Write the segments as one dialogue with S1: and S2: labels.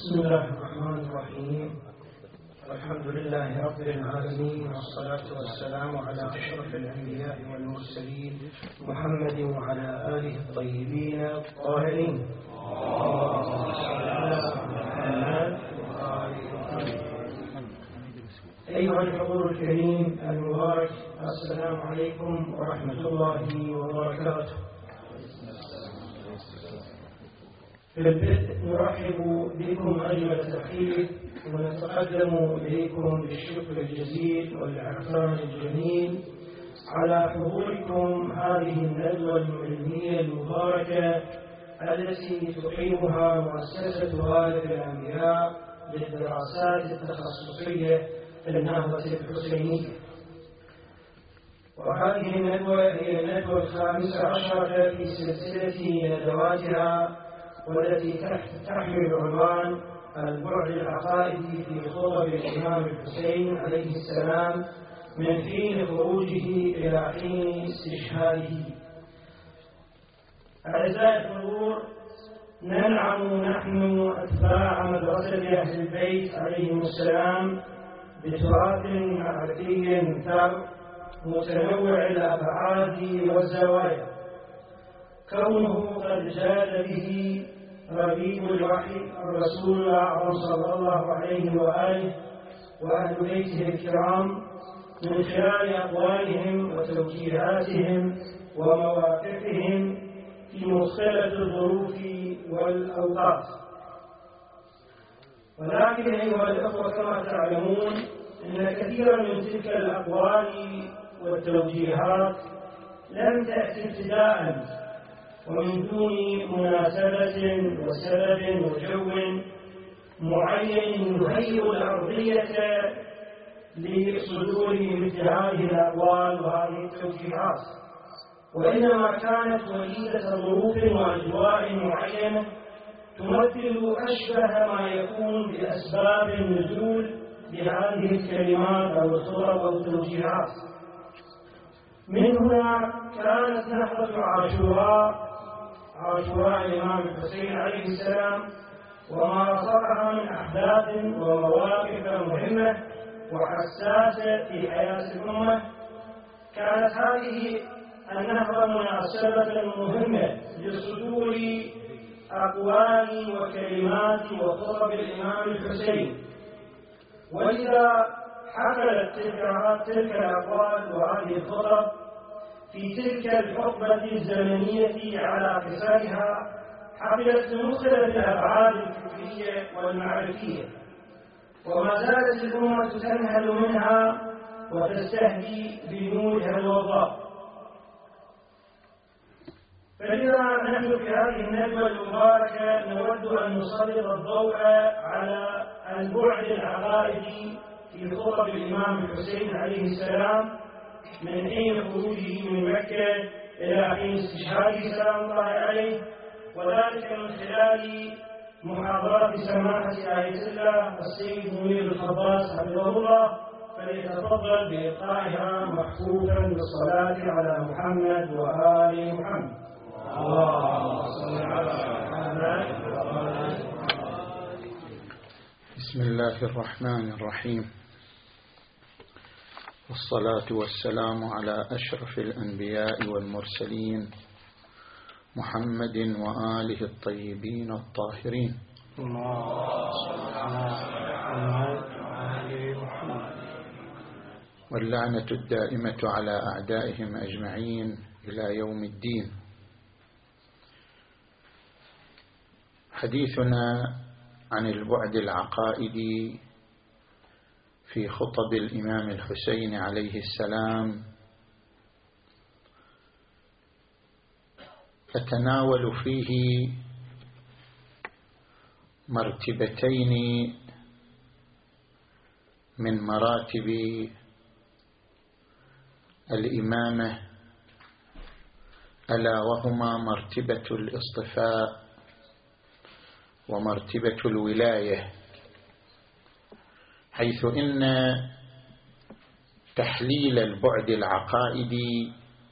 S1: بسم الله الرحمن الرحيم. الحمد لله رب العالمين، والصلاة والسلام على أشرف الأنبياء والمرسلين محمد وعلى آله الطيبين الطاهرين. أيها الحضور الكريم المبارك، السلام عليكم ورحمة الله وبركاته. في البدء نرحب بكم أجمل ترحيب، ونتقدم إليكم بالشكر الجزيل والإحسان الجميل على حضوركم هذه الندوة العلمية المباركة التي تقيمها مؤسسة والد الأنبياء للدراسات التخصصية في النهضة الحسينية. وهذه الندوة هي الندوة 15 في سلسلة ندواتها، والتي تحمل عنوان البعد العقائدي في خطب الإمام الحسين عليه السلام من حين خروجه إلى حين استشهاده. أعزائي الحضور، ننعم نحن أتباع مدرسة أهل البيت عليهم السلام بتراث معرفي ثري متنوع الأبعاد والزوايا، كونه قد جاد به ربيب الوحي الرسول الأعظم صلى الله عليه وآله وأهل بيته الكرام من خلال أقوالهم وتوجيهاتهم ومواقفهم في مختلف الظروف والأوقات. ولكن أيها الأخوة، كما تعلمون أن كثيرا من تلك الأقوال والتوجيهات لم تأتي ابتداء ومن دون مناسبة وسبب وجو معين يهيئ الأرضية لصدور مثل هذه الأقوال وهذه التوجيهات، وإنما كانت وليدة ظروف وأجواء معينة تمثل أشبه ما يكون بأسباب النزول بهذه الكلمات أو الخطب أو التوجيهات. من هنا كانت نهضة عاشوراء الإمام الحسين عليه السلام وما صرها من أحداث ومواقف مهمة وحساسة في حياة الأمة. كانت هذه النهضة مناسبة مهمة لصدور أقوال وكلمات وخطب الإمام الحسين، ولذا حملت تلك الأقوال وهذه الخطب في تلك الحقبة الزمنية على قصارها حملت مختلف الأبعاد الفكرية والمعرفية، وما زالت الأمة تنهل منها وتستهدي بنورها الوضاء. فلذا نحن في هذه الندوة المباركة نود أن نسلط الضوء على البعد العقائدي في خطب الإمام الحسين عليه السلام من حين خروجه من مكة إلى حين استشهاده سلام الله عليه، وذلك من خلال محاضرات سماحة آية الله السيد منير الخباز حفظه الله، فليتفضل بإلقائها محفوظا بالصلاة على محمد وآل محمد. اللهم صل على محمد وآل محمد.
S2: بسم الله الرحمن الرحيم، والصلاة والسلام على أشرف الأنبياء والمرسلين محمد وآله الطيبين الطاهرين. واللعنة الدائمة على أعدائهم أجمعين إلى يوم الدين. حديثنا عن البعد العقائدي في خطب الإمام الحسين عليه السلام أتناول فيه مرتبتين من مراتب الإمامة، ألا وهما مرتبة الاصطفاء ومرتبة الولاية، حيث إن تحليل البعد العقائدي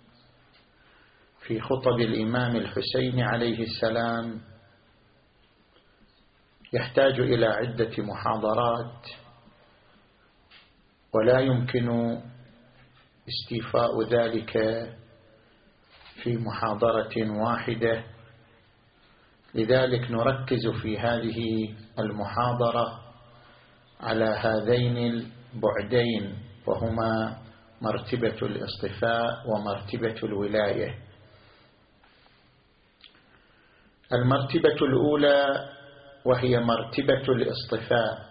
S2: في خطب الإمام الحسين عليه السلام يحتاج إلى عدة محاضرات، ولا يمكن استيفاء ذلك في محاضرة واحدة. لذلك نركز في هذه المحاضرة على هذين البعدين، وهما مرتبة الاصطفاء ومرتبة الولاية. المرتبة الأولى وهي مرتبة الاصطفاء.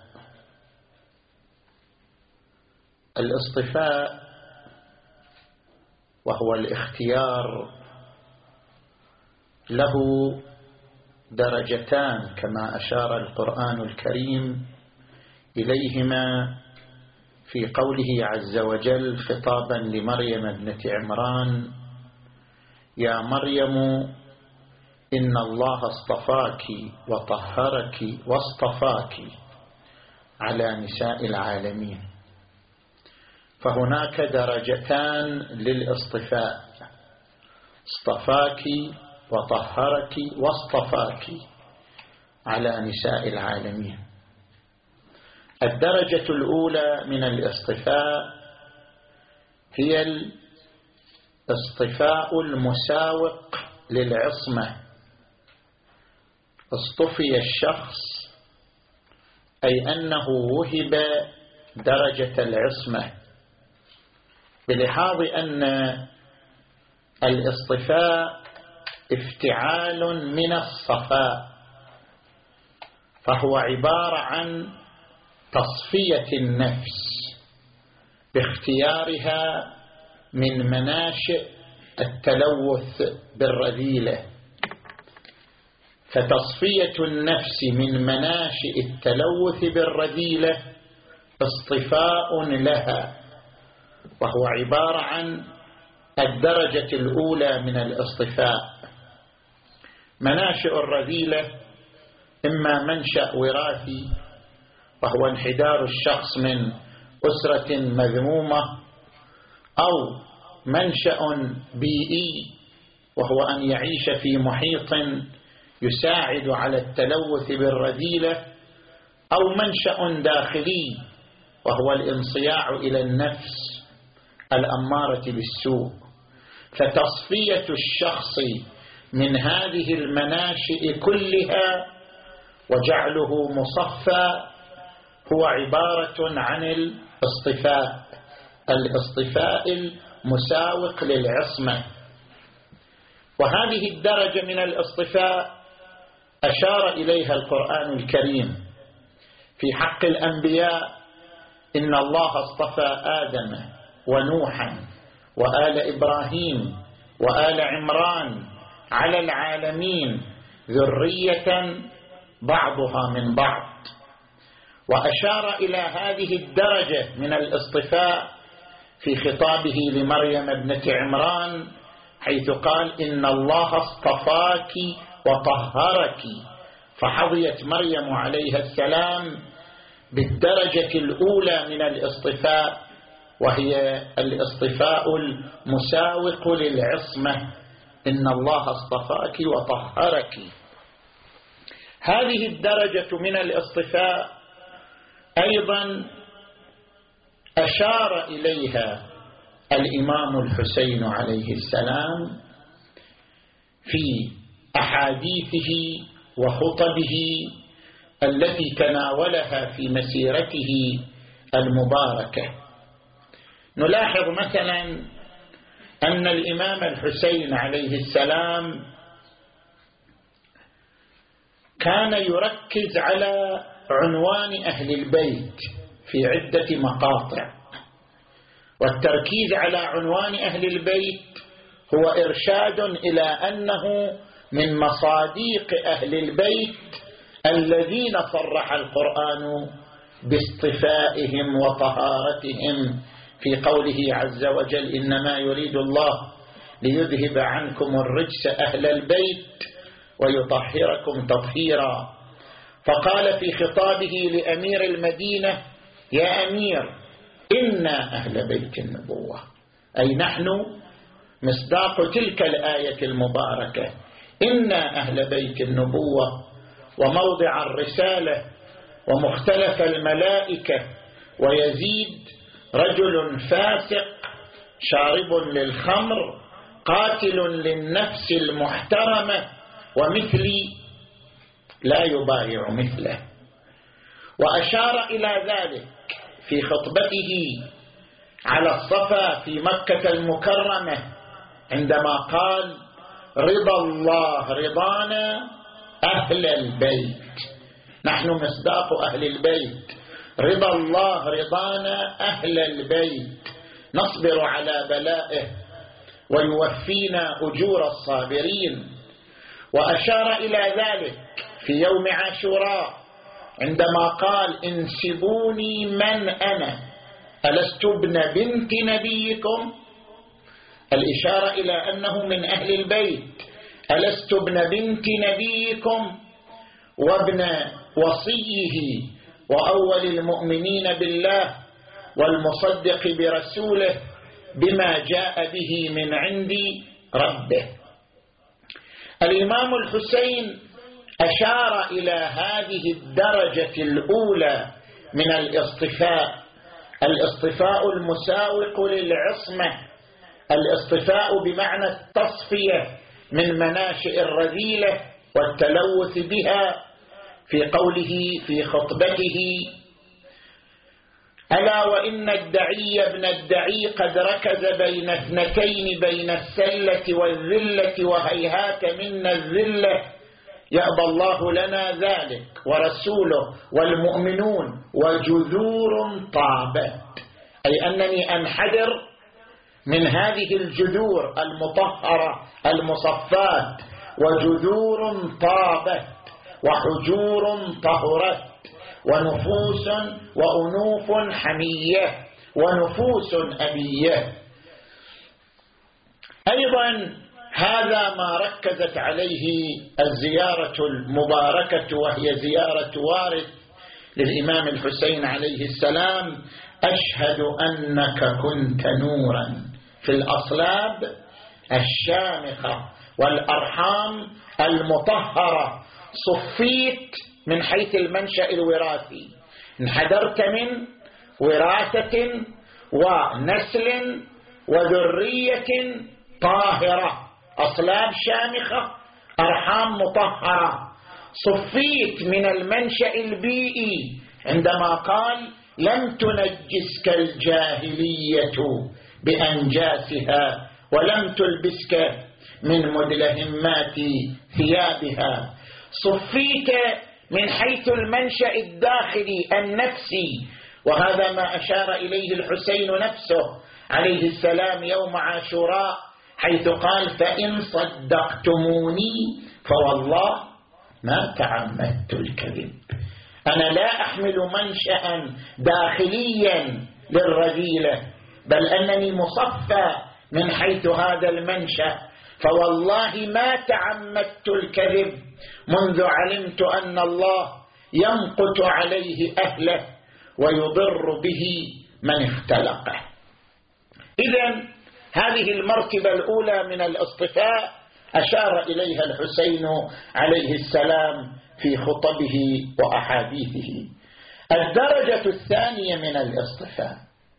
S2: الاصطفاء وهو الاختيار له درجتان كما أشار القرآن الكريم إليهما في قوله عز وجل خطابا لمريم ابنة عمران: يا مريم إن الله اصطفاك وطهرك واصطفاك على نساء العالمين. فهناك درجتان للاصطفاء: اصطفاك وطهرك واصطفاك على نساء العالمين. الدرجة الأولى من الاصطفاء هي الاصطفاء المساوق للعصمة. اصطفي الشخص أي أنه وهب درجة العصمة، بلحاظ أن الاصطفاء افتعال من الصفاء، فهو عبارة عن تصفية النفس باختيارها من مناشئ التلوث بالرذيلة. فتصفية النفس من مناشئ التلوث بالرذيلة اصطفاء لها، وهو عبارة عن الدرجة الأولى من الاصطفاء. مناشئ الرذيلة إما منشأ وراثي، وهو انحدار الشخص من أسرة مذمومة، أو منشأ بيئي، وهو أن يعيش في محيط يساعد على التلوث بالرذيلة، أو منشأ داخلي، وهو الانصياع إلى النفس الأمارة بالسوء. فتصفية الشخص من هذه المناشئ كلها وجعله مصفى هو عبارة عن الاصطفاء المساوق للعصمة. وهذه الدرجة من الاصطفاء أشار إليها القرآن الكريم في حق الأنبياء: إن الله اصطفى آدم ونوحا وآل إبراهيم وآل عمران على العالمين ذرية بعضها من بعض. وأشار إلى هذه الدرجة من الاصطفاء في خطابه لمريم ابنة عمران، حيث قال: إن الله اصطفاك وطهرك. فحظيت مريم عليها السلام بالدرجة الأولى من الاصطفاء، وهي الاصطفاء المساوق للعصمة: إن الله اصطفاك وطهرك. هذه الدرجة من الاصطفاء أيضا أشار إليها الإمام الحسين عليه السلام في أحاديثه وخطبه التي تناولها في مسيرته المباركة. نلاحظ مثلا أن الإمام الحسين عليه السلام كان يركز على عنوان أهل البيت في عدة مقاطع، والتركيز على عنوان أهل البيت هو إرشاد إلى أنه من مصاديق أهل البيت الذين صرح القرآن باصطفائهم وطهارتهم في قوله عز وجل: إنما يريد الله ليذهب عنكم الرجس أهل البيت ويطهركم تطهيرا. فقال في خطابه لأمير المدينة: يا أمير، إنا أهل بيت النبوة، أي نحن مصداق تلك الآية المباركة: إنا أهل بيت النبوة وموضع الرسالة ومختلف الملائكة، ويزيد رجل فاسق شارب للخمر قاتل للنفس المحترمة ومثلي لا يبايع مثله. وأشار إلى ذلك في خطبته على الصفا في مكة المكرمة عندما قال: رضا الله رضانا أهل البيت، نحن مصداق أهل البيت، رضا الله رضانا أهل البيت، نصبر على بلائه ويوفينا أجور الصابرين. وأشار إلى ذلك في يوم عاشوراء عندما قال: انسبوني من أنا ألست ابن بنت نبيكم، الإشارة إلى أنه من أهل البيت، ألست ابن بنت نبيكم وابن وصيه وأول المؤمنين بالله والمصدق برسوله بما جاء به من عند ربه. الإمام الحسين أشار إلى هذه الدرجة الأولى من الاصطفاء، الاصطفاء المساوق للعصمة، الاصطفاء بمعنى التصفية من مناشئ الرذيلة والتلوث بها، في قوله في خطبته: ألا وإن الدعي ابن الدعي قد ركز بين اثنتين، بين السلة والذلة، وهيهات منا الذلة، يأبى الله لنا ذلك ورسوله والمؤمنون، وجذور طابت، أي أنني أنحدر من هذه الجذور المطهرة المصفات، وجذور طابت وحجور طهرت ونفوس وأنوف حمية ونفوس أبية. أيضا هذا ما ركزت عليه الزيارة المباركة، وهي زيارة وارث للإمام الحسين عليه السلام: أشهد أنك كنت نورا في الأصلاب الشامخة والأرحام المطهرة، صفيت من حيث المنشأ الوراثي، انحدرت من وراثة ونسل وذرية طاهرة، أصلاب شامخة، أرحام مطهرة، صفيت من المنشأ البيئي عندما قال: لم تنجسك الجاهلية بأنجاسها ولم تلبسك من مدلهمات ثيابها. صفيت من حيث المنشأ الداخلي النفسي، وهذا ما أشار إليه الحسين نفسه عليه السلام يوم عاشوراء، حيث قال: فإن صدقتموني فوالله ما تعمدت الكذب. أنا لا أحمل منشأ داخليا للرذيلة، بل أنني مصفى من حيث هذا المنشأ، فوالله ما تعمدت الكذب منذ علمت أن الله يمقت عليه أهله ويضر به من اختلقه. إذن هذه المرتبة الأولى من الاصطفاء أشار إليها الحسين عليه السلام في خطبه وأحاديثه. الدرجة الثانية من الاصطفاء: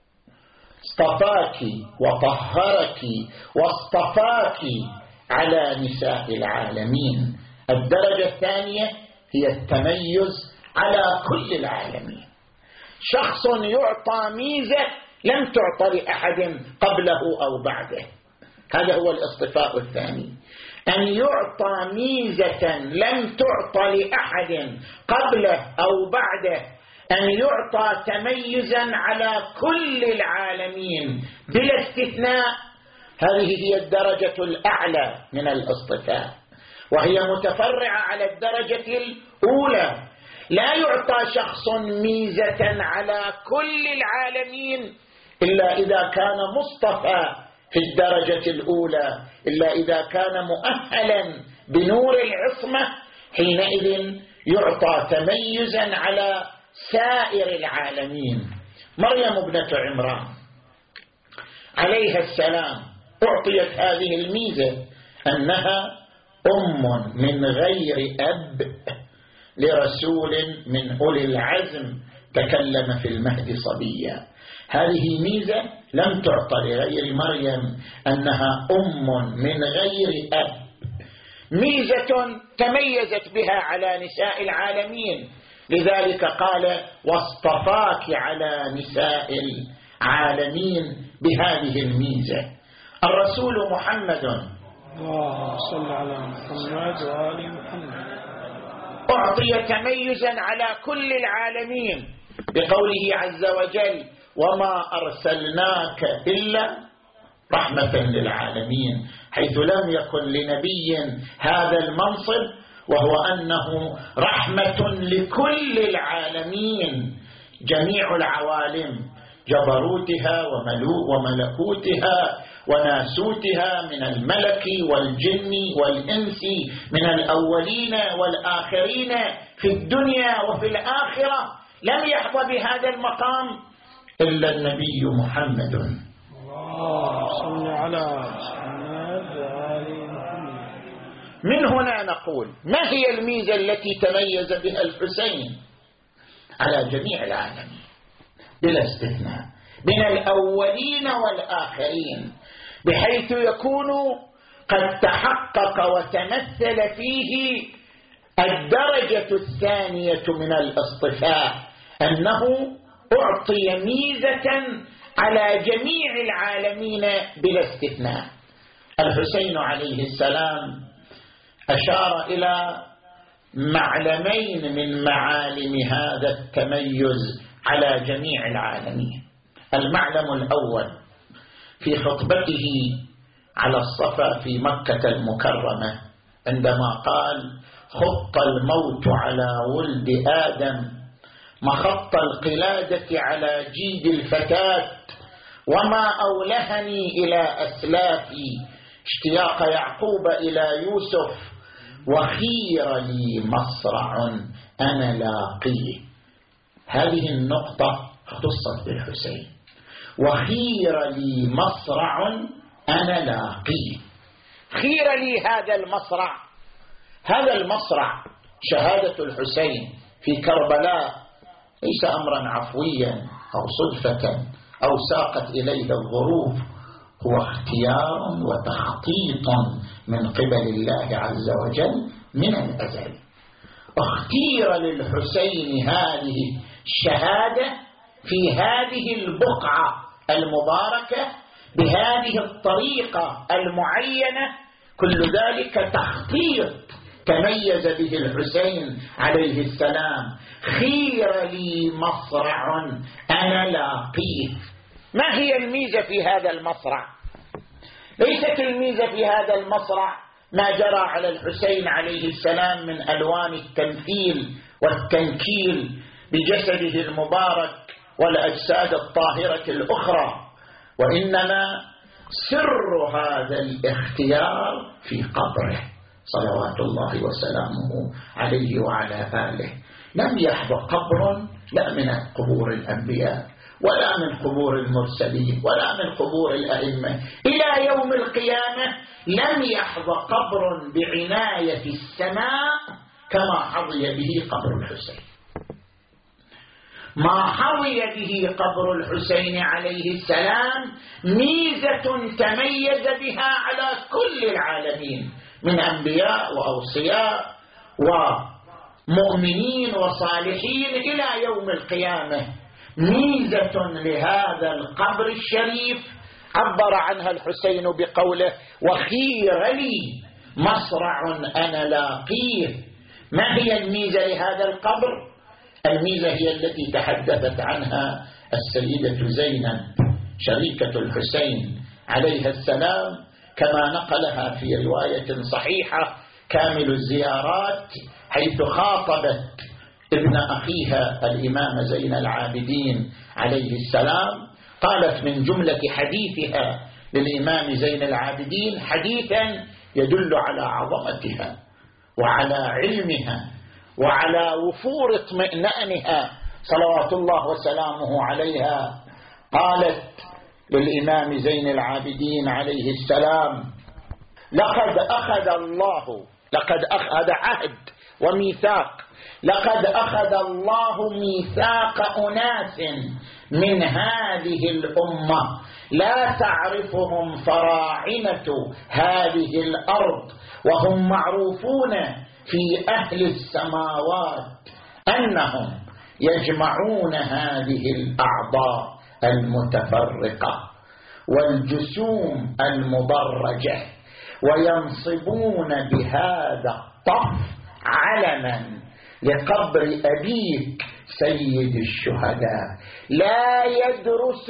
S2: اصطفاك وطهرك واصطفاك على نساء العالمين. الدرجة الثانية هي التميز على كل العالمين، شخص يعطى ميزة لم تعطى لأحد قبله أو بعده، هذا هو الاصطفاء الثاني، أن يعطى ميزة لم تعطى لأحد قبله أو بعده، أن يعطى تميزا على كل العالمين بلا استثناء. هذه هي الدرجة الأعلى من الاصطفاء، وهي متفرعة على الدرجة الأولى. لا يعطى شخص ميزة على كل العالمين إلا إذا كان مصطفى في الدرجة الأولى، إلا إذا كان مؤهلا بنور العصمة، حينئذ يعطى تميزا على سائر العالمين. مريم ابنة عمران عليها السلام أعطيت هذه الميزة، أنها أم من غير أب لرسول من أولي العزم تكلم في المهد صبيا. هذه ميزة لم تعطى لغير مريم، أنها أم من غير أب، ميزة تميزت بها على نساء العالمين، لذلك قال واصطفاك على نساء العالمين بهذه الميزة. الرسول محمد
S1: اللهم صل على محمد وآل محمد
S2: أعطي تميزا على كل العالمين بقوله عز وجل وما أرسلناك إلا رحمة للعالمين، حيث لم يكن لنبي هذا المنصب، وهو أنه رحمة لكل العالمين، جميع العوالم، جبروتها وملكوتها وناسوتها، من الملك والجن والإنس، من الأولين والآخرين في الدنيا وفي الآخرة، لم يحظى بهذا المقام إلا النبي محمد.
S1: اللهم صل على محمد وآل محمد.
S2: من هنا نقول ما هي الميزة التي تميز بها الحسين على جميع العالمين بلا استثناء، من الأولين والآخرين، بحيث يكون قد تحقق وتمثل فيه الدرجة الثانية من الاصطفاء، أنه أعطي ميزة على جميع العالمين بلا استثناء. الحسين عليه السلام أشار إلى معلمين من معالم هذا التميز على جميع العالمين. المعلم الأول في خطبته على الصفا في مكة المكرمة، عندما قال خط الموت على ولد آدم مخط القلادة على جيد الفتاة، وما أولهني إلى أسلافي اشتياق يعقوب إلى يوسف، وخير لي مصرع أنا لاقيه. هذه النقطة اختصت بالحسين، وخير لي مصرع أنا لاقيه. خير لي هذا المصرع، هذا المصرع شهادة الحسين في كربلاء ليس أمرا عفويا أو صدفة أو ساقت إليه الظروف، هو اختيار وتخطيط من قبل الله عز وجل من الأزل. اختير للحسين هذه الشهادة في هذه البقعة المباركة بهذه الطريقة المعينة، كل ذلك تخطيط تميز به الحسين عليه السلام. خير لي مصرع أنا لاقيه. ما هي الميزة في هذا المصرع؟ ليست الميزة في هذا المصرع ما جرى على الحسين عليه السلام من ألوان التمثيل والتنكيل بجسده المبارك والأجساد الطاهرة الأخرى، وإنما سر هذا الاختيار في قبره صلوات الله وسلامه عليه وعلى آله. لم يحظى قبر لا من قبور الأنبياء ولا من قبور المرسلين ولا من قبور الأئمة إلى يوم القيامة، لم يحظى قبر بعناية السماء كما حظي به قبر الحسين. ما حظي به قبر الحسين عليه السلام ميزة تميز بها على كل العالمين من أنبياء وأوصياء ومؤمنين وصالحين إلى يوم القيامة. ميزة لهذا القبر الشريف عبر عنها الحسين بقوله وخير لي مصرع أنا لاقيه. ما هي الميزة لهذا القبر؟ الميزة هي التي تحدثت عنها السيدة زينب شريكة الحسين عليه السلام، كما نقلها في رواية صحيحة كامل الزيارات، حيث خاطبت ابن أخيها الإمام زين العابدين عليه السلام. قالت من جملة حديثها للإمام زين العابدين حديثا يدل على عظمتها وعلى علمها وعلى وفور اطمئنانها صلوات الله وسلامه عليها. قالت للإمام زين العابدين عليه السلام لقد أخذ عهد وميثاق لقد أخذ الله ميثاق أناس من هذه الأمة لا تعرفهم فراعنة هذه الأرض وهم معروفون في أهل السماوات أنهم يجمعون هذه الأعضاء المتفرقة والجسوم المضرجة وينصبون بهذا الطف علما لقبر أبيك سيد الشهداء، لا يدرس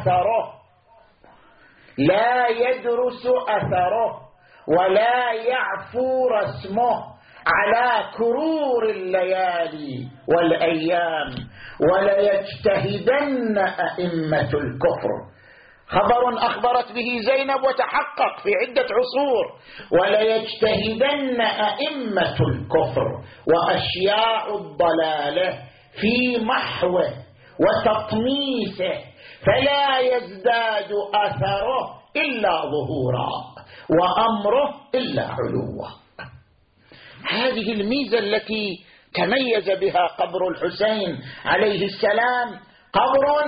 S2: أثره ولا يعفو رسمه على كرور الليالي والأيام، ولا يجتهدن أئمة الكفر. خبر أخبرت به زينب وتحقق في عدة عصور، ولا يجتهدن أئمة الكفر وأشياء الضلالة في محوه وتطميسه، فلا يزداد أثره إلا ظهورا وأمره إلا علوا. هذه الميزة التي تميز بها قبر الحسين عليه السلام، قبر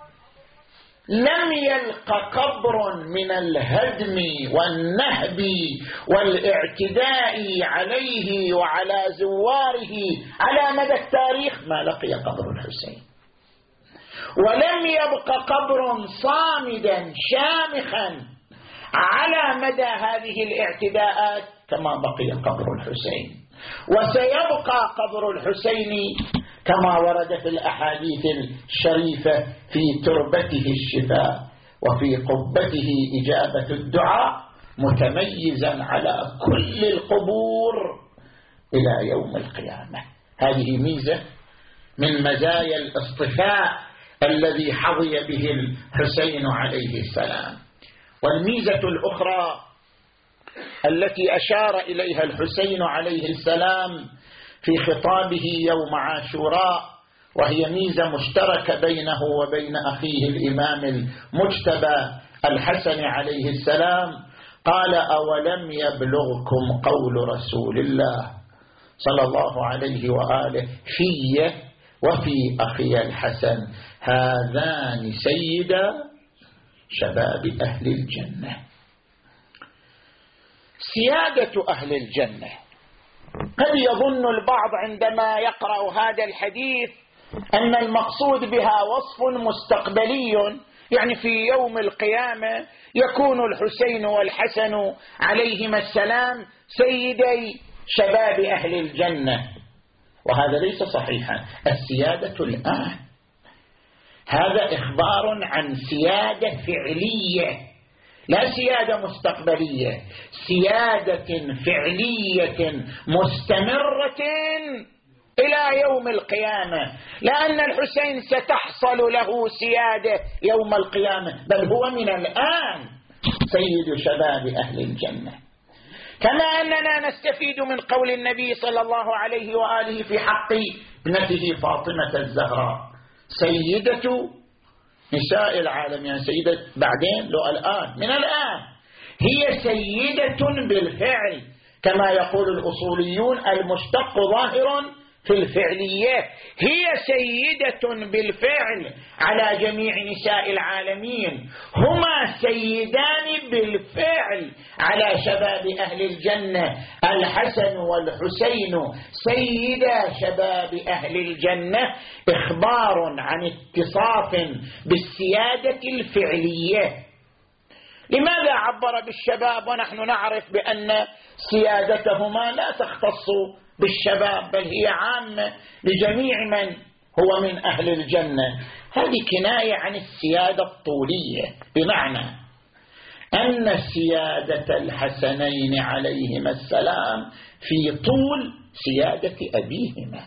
S2: لم يلق قبر من الهدم والنهب والاعتداء عليه وعلى زواره على مدى التاريخ ما لقي قبر الحسين، ولم يبق قبر صامدا شامخا على مدى هذه الاعتداءات كما بقي قبر الحسين. وسيبقى قبر الحسين كما ورد في الأحاديث الشريفة في تربته الشفاء وفي قبته إجابة الدعاء متميزا على كل القبور إلى يوم القيامة. هذه ميزة من مزايا الاصطفاء الذي حظي به الحسين عليه السلام. والميزة الأخرى التي أشار إليها الحسين عليه السلام في خطابه يوم عاشوراء، وهي ميزة مشتركة بينه وبين أخيه الإمام المجتبى الحسن عليه السلام، قال: أولم يبلغكم قول رسول الله صلى الله عليه وآله في وفي أخي الحسن هذان سيدا شباب أهل الجنة. سيادة أهل الجنة، قد يظن البعض عندما يقرأ هذا الحديث أن المقصود بها وصف مستقبلي، يعني في يوم القيامة يكون الحسين والحسن عليهما السلام سيدي شباب أهل الجنة، وهذا ليس صحيحا. السيادة الآن، هذا إخبار عن سيادة فعلية لا سيادة مستقبلية، سيادة فعلية مستمرة إلى يوم القيامة، لأن الحسين ستحصل له سيادة يوم القيامة، بل هو من الآن سيد شباب أهل الجنة. كما أننا نستفيد من قول النبي صلى الله عليه وآله في حق ابنته فاطمة الزهراء: سيدة نساء العالم، يعني سيدة بعدين لو الآن، من الآن هي سيدة بالفعل، كما يقول الأصوليون المشتق ظاهر في الفعلية، هي سيدة بالفعل على جميع نساء العالمين، هما سيدان بالفعل على شباب أهل الجنة، الحسن والحسين سيدا شباب أهل الجنة، إخبار عن اتصاف بالسيادة الفعلية. لماذا عبر بالشباب ونحن نعرف بأن سيادتهما لا تختص بالشباب بل هي عامة لجميع من هو من أهل الجنة؟ هذه كناية عن السيادة الطولية، بمعنى أن سيادة الحسنين عليهما السلام في طول سيادة أبيهما،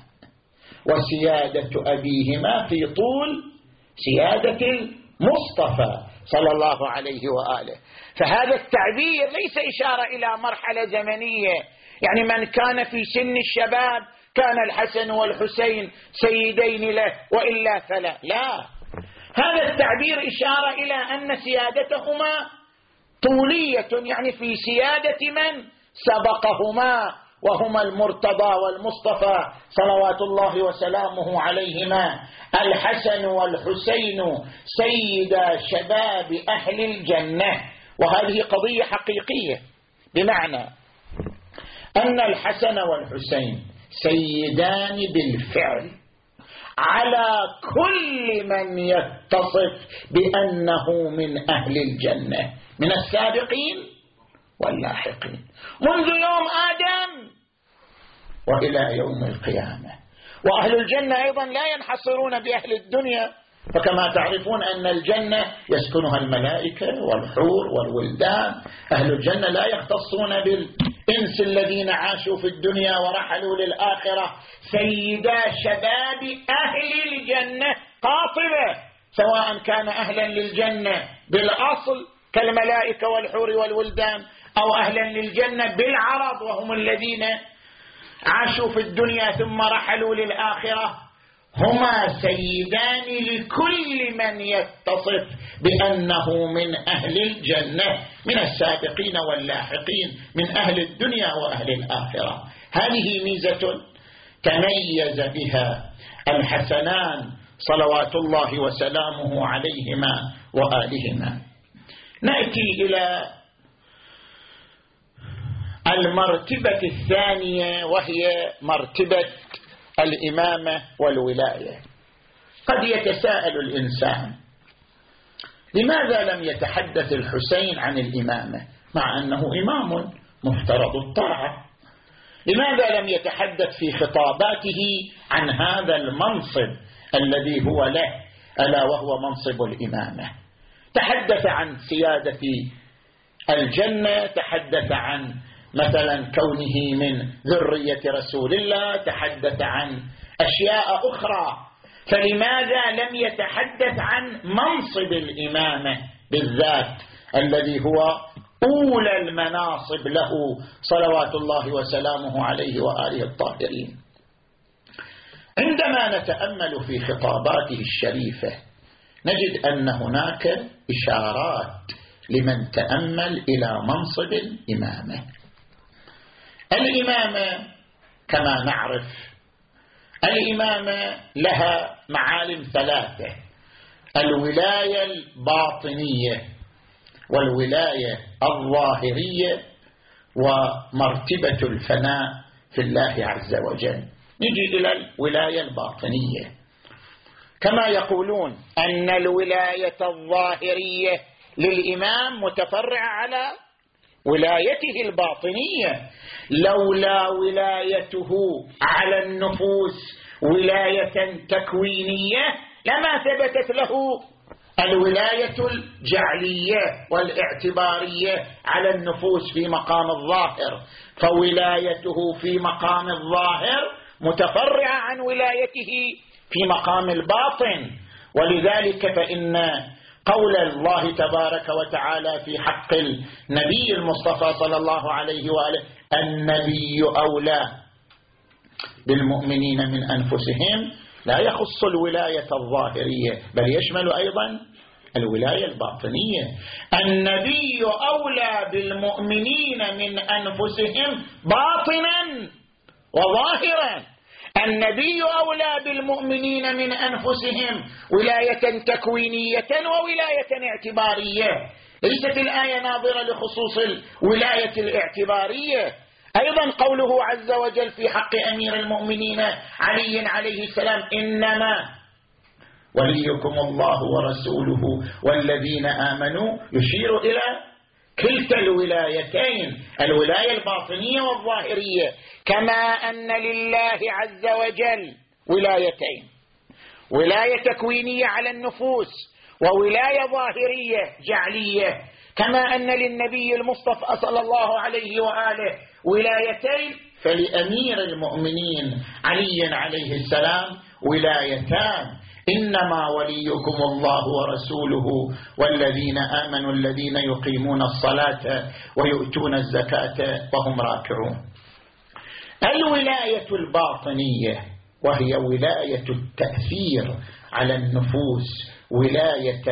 S2: وسيادة أبيهما في طول سيادة المصطفى صلى الله عليه وآله. فهذا التعبير ليس إشارة إلى مرحلة زمنية، يعني من كان في سن الشباب كان الحسن والحسين سيدين له وإلا فلا، لا، هذا التعبير إشارة إلى أن سيادتهما طولية، يعني في سيادة من سبقهما وهما المرتضى والمصطفى صلوات الله وسلامه عليهما، الحسن والحسين سيدا شباب أهل الجنة. وهذه قضية حقيقية، بمعنى أن الحسن والحسين سيدان بالفعل على كل من يتصف بأنه من أهل الجنة من السابقين واللاحقين منذ يوم آدم وإلى يوم القيامة. وأهل الجنة أيضا لا ينحصرون بأهل الدنيا، فكما تعرفون أن الجنة يسكنها الملائكة والحور والولدان. أهل الجنة لا يختصون بالإنس الذين عاشوا في الدنيا ورحلوا للآخرة. سيدا شباب أهل الجنة قاطبة، سواء كان أهلا للجنة بالأصل كالملائكة والحور والولدان، أو أهلا للجنة بالعرض وهم الذين عاشوا في الدنيا ثم رحلوا للآخرة. هما سيدان لكل من يتصف بأنه من أهل الجنة من السابقين واللاحقين من أهل الدنيا وأهل الآخرة. هذه ميزة تميز بها الحسنان صلوات الله وسلامه عليهما وآلهما. نأتي إلى المرتبة الثانية، وهي مرتبة الإمامة والولاية. قد يتساءل الإنسان لماذا لم يتحدث الحسين عن الإمامة مع أنه إمام مفترض الطاعة؟ لماذا لم يتحدث في خطاباته عن هذا المنصب الذي هو له، ألا وهو منصب الإمامة؟ تحدث عن سيادة الجنة، تحدث عن مثلا كونه من ذرية رسول الله، تحدث عن أشياء أخرى، فلماذا لم يتحدث عن منصب الإمامة بالذات الذي هو أولى المناصب له صلوات الله وسلامه عليه وآله الطاهرين؟ عندما نتأمل في خطاباته الشريفة نجد أن هناك إشارات لمن تأمل إلى منصب الإمامة. الإمامة كما نعرف الإمامة لها معالم ثلاثة: الولاية الباطنية والولاية الظاهرية ومرتبة الفناء في الله عز وجل. نجي إلى الولاية الباطنية، كما يقولون أن الولاية الظاهرية للإمام متفرعة على ولايته الباطنية. لولا ولايته على النفوس ولاية تكوينية لما ثبتت له الولاية الجعلية والاعتبارية على النفوس في مقام الظاهر، فولايته في مقام الظاهر متفرعة عن ولايته في مقام الباطن. ولذلك فإن قول الله تبارك وتعالى في حق النبي المصطفى صلى الله عليه وآله: النبي أولى بالمؤمنين من أنفسهم، لا يخص الولاية الظاهرية بل يشمل أيضا الولاية الباطنية. النبي أولى بالمؤمنين من أنفسهم باطنا وظاهرا. النبي أولى بالمؤمنين من أنفسهم ولاية تكوينية وولاية اعتبارية. ليست الآية ناظرة لخصوص الولاية الاعتبارية. أيضا قوله عز وجل في حق أمير المؤمنين علي عليه السلام: إنما وليكم الله ورسوله والذين آمنوا، يشير إلى كلتا الولايتين، الولاية الباطنية والظاهرية. كما أن لله عز وجل ولايتين: ولاية تكوينية على النفوس وولاية ظاهرية جعلية. كما أن للنبي المصطفى صلى الله عليه وآله ولايتين، فلأمير المؤمنين علي عليه السلام ولايتان: إنما وليكم الله ورسوله والذين آمنوا الذين يقيمون الصلاة ويؤتون الزكاة وهم راكعون. الولاية الباطنية وهي ولاية التأثير على النفوس، ولاية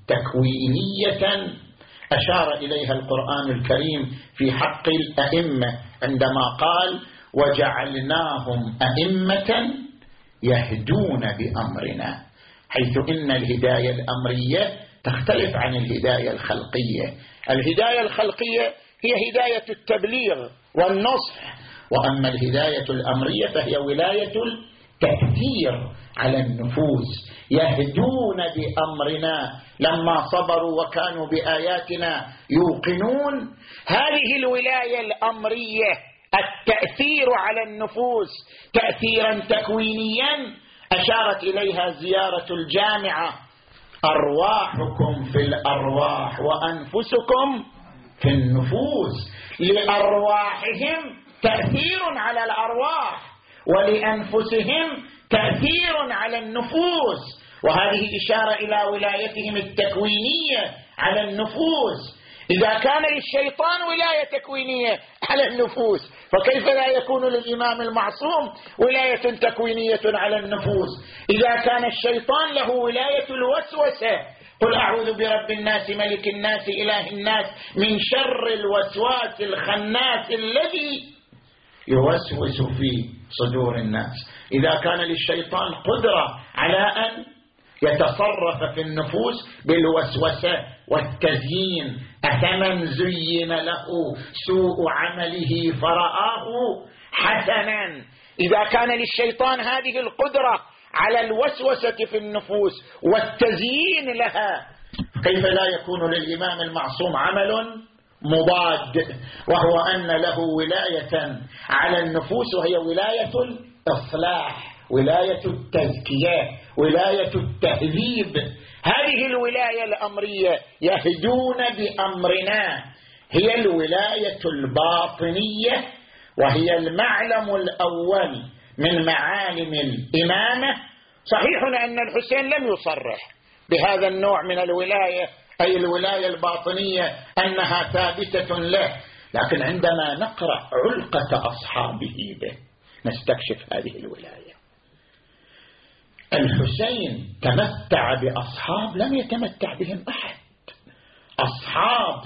S2: تكوينية أشار إليها القرآن الكريم في حق الأئمة عندما قال: وجعلناهم أئمة يهدون بأمرنا، حيث إن الهداية الأمرية تختلف عن الهداية الخلقية. الهداية الخلقية هي هداية التبليغ والنصح، وأما الهداية الأمرية فهي ولاية التأثير على النفوس. يهدون بأمرنا لما صبروا وكانوا بآياتنا يوقنون. هذه الولاية الأمرية التأثير على النفوس تأثيرا تكوينيا أشارت إليها زيارة الجامعة: أرواحكم في الأرواح وأنفسكم في النفوس. لأرواحهم تأثير على الأرواح، ولأنفسهم تأثير على النفوس، وهذه إشارة إلى ولايتهم التكوينية على النفوس. إذا كان للشيطان ولاية تكوينية على النفوس، فكيف لا يكون للإمام المعصوم ولاية تكوينية على النفوس؟ إذا كان الشيطان له ولاية الوسوسة: قل أعوذ برب الناس ملك الناس إله الناس من شر الوسواس الخناس الذي يوسوس في صدور الناس. إذا كان للشيطان قدرة على أن يتصرف في النفوس بالوسوسة والتزيين: أفمن زين له سوء عمله فرآه حسنا. إذا كان للشيطان هذه القدرة على الوسوسة في النفوس والتزيين لها، كيف لا يكون للإمام المعصوم عمل مضاد، وهو أن له ولاية على النفوس، وهي ولاية الإصلاح، ولاية التزكية، ولاية التهذيب. هذه الولاية الأمرية يهدون بأمرنا هي الولاية الباطنية، وهي المعلم الأول من معالم الإمامة. صحيح أن الحسين لم يصرح بهذا النوع من الولاية، أي الولاية الباطنية، أنها ثابتة له، لكن عندما نقرأ علقة أصحابه به نستكشف هذه الولاية. الحسين تمتع بأصحاب لم يتمتع بهم أحد. أصحاب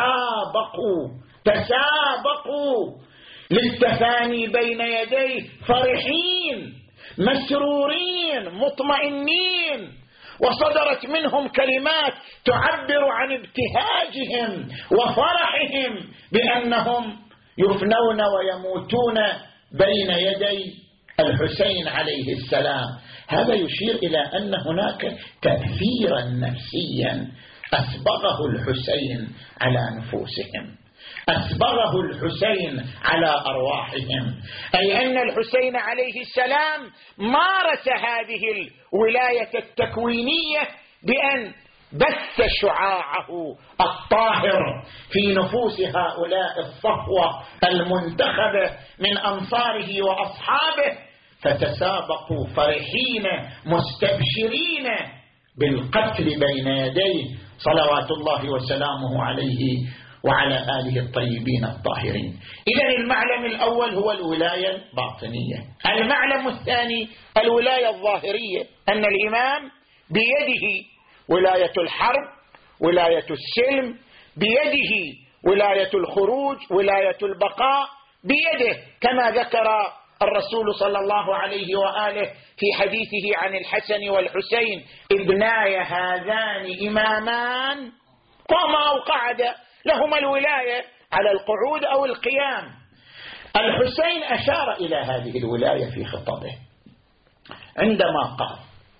S2: تسابقوا للتفاني بين يديه، فرحين مسرورين مطمئنين، وصدرت منهم كلمات تعبر عن ابتهاجهم وفرحهم بأنهم يفنون ويموتون بين يدي الحسين عليه السلام. هذا يشير إلى أن هناك تأثيرا نفسيا أسبغه الحسين على نفوسهم، أسبغه الحسين على أرواحهم، أي أن الحسين عليه السلام مارس هذه الولاية التكوينية بأن بث شعاعه الطاهر في نفوس هؤلاء الصفوة المنتخبة من أنصاره وأصحابه، فتسابقوا فرحين مستبشرين بالقتل بين يديه صلوات الله وسلامه عليه وعلى آله الطيبين الطاهرين. إذن المعلم الأول هو الولاية الباطنية. المعلم الثاني الولاية الظاهرية، أن الإمام بيده ولاية الحرب، ولاية السلم، بيده ولاية الخروج، ولاية البقاء بيده، كما ذكر الرسول صلى الله عليه وآله في حديثه عن الحسن والحسين: ابناي هذان إمامان قام أو قعد، لهما الولاية على القعود أو القيام. الحسين أشار إلى هذه الولاية في خطبه عندما قال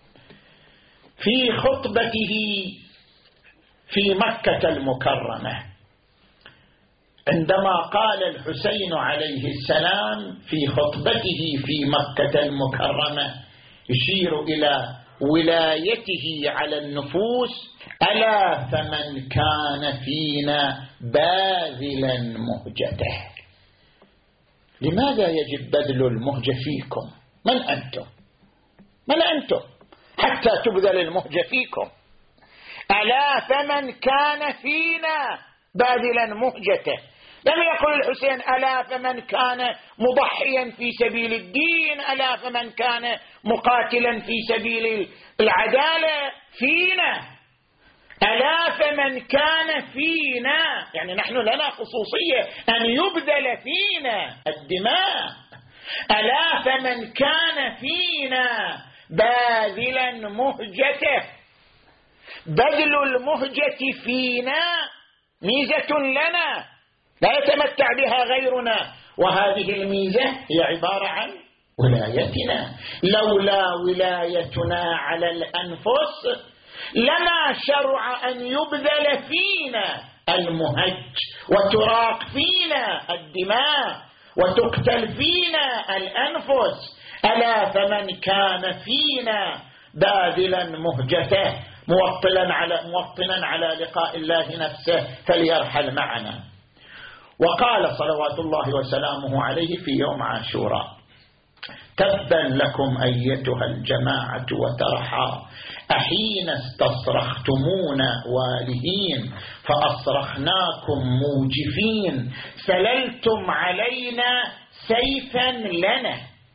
S2: في خطبته في مكة المكرمة، عندما قال الحسين عليه السلام في خطبته في مكة المكرمة يشير إلى ولايته على النفوس: ألا فمن كان فينا باذلا مهجته. لماذا يجب بذل المهجة فيكم؟ من أنتم حتى تبذل المهجة فيكم؟ ألا فمن كان فينا باذلا مهجته. لم يقل الحسين ألا فمن كان مضحيا في سبيل الدين، ألا فمن كان مقاتلا في سبيل العدالة. فينا، ألا فمن كان فينا، يعني نحن لنا خصوصية أن يبذل فينا الدماء. ألا فمن كان فينا باذلا مهجته، بذل المهجة فينا ميزة لنا لا يتمتع بها غيرنا، وهذه الميزة هي عبارة عن ولايتنا. لولا ولايتنا على الأنفس لما شرع أن يبذل فينا المهج وتراق فينا الدماء وتقتل فينا الأنفس. ألا فمن كان فينا باذلا مهجته موطنا على لقاء الله نفسه فليرحل معنا. وقال صلوات الله وسلامه عليه في يوم عاشوراء: تبا لكم أيتها الجماعة وترحى، أحين استصرختمونا والهين فأصرخناكم موجفين، سللتم علينا سيفا لنا.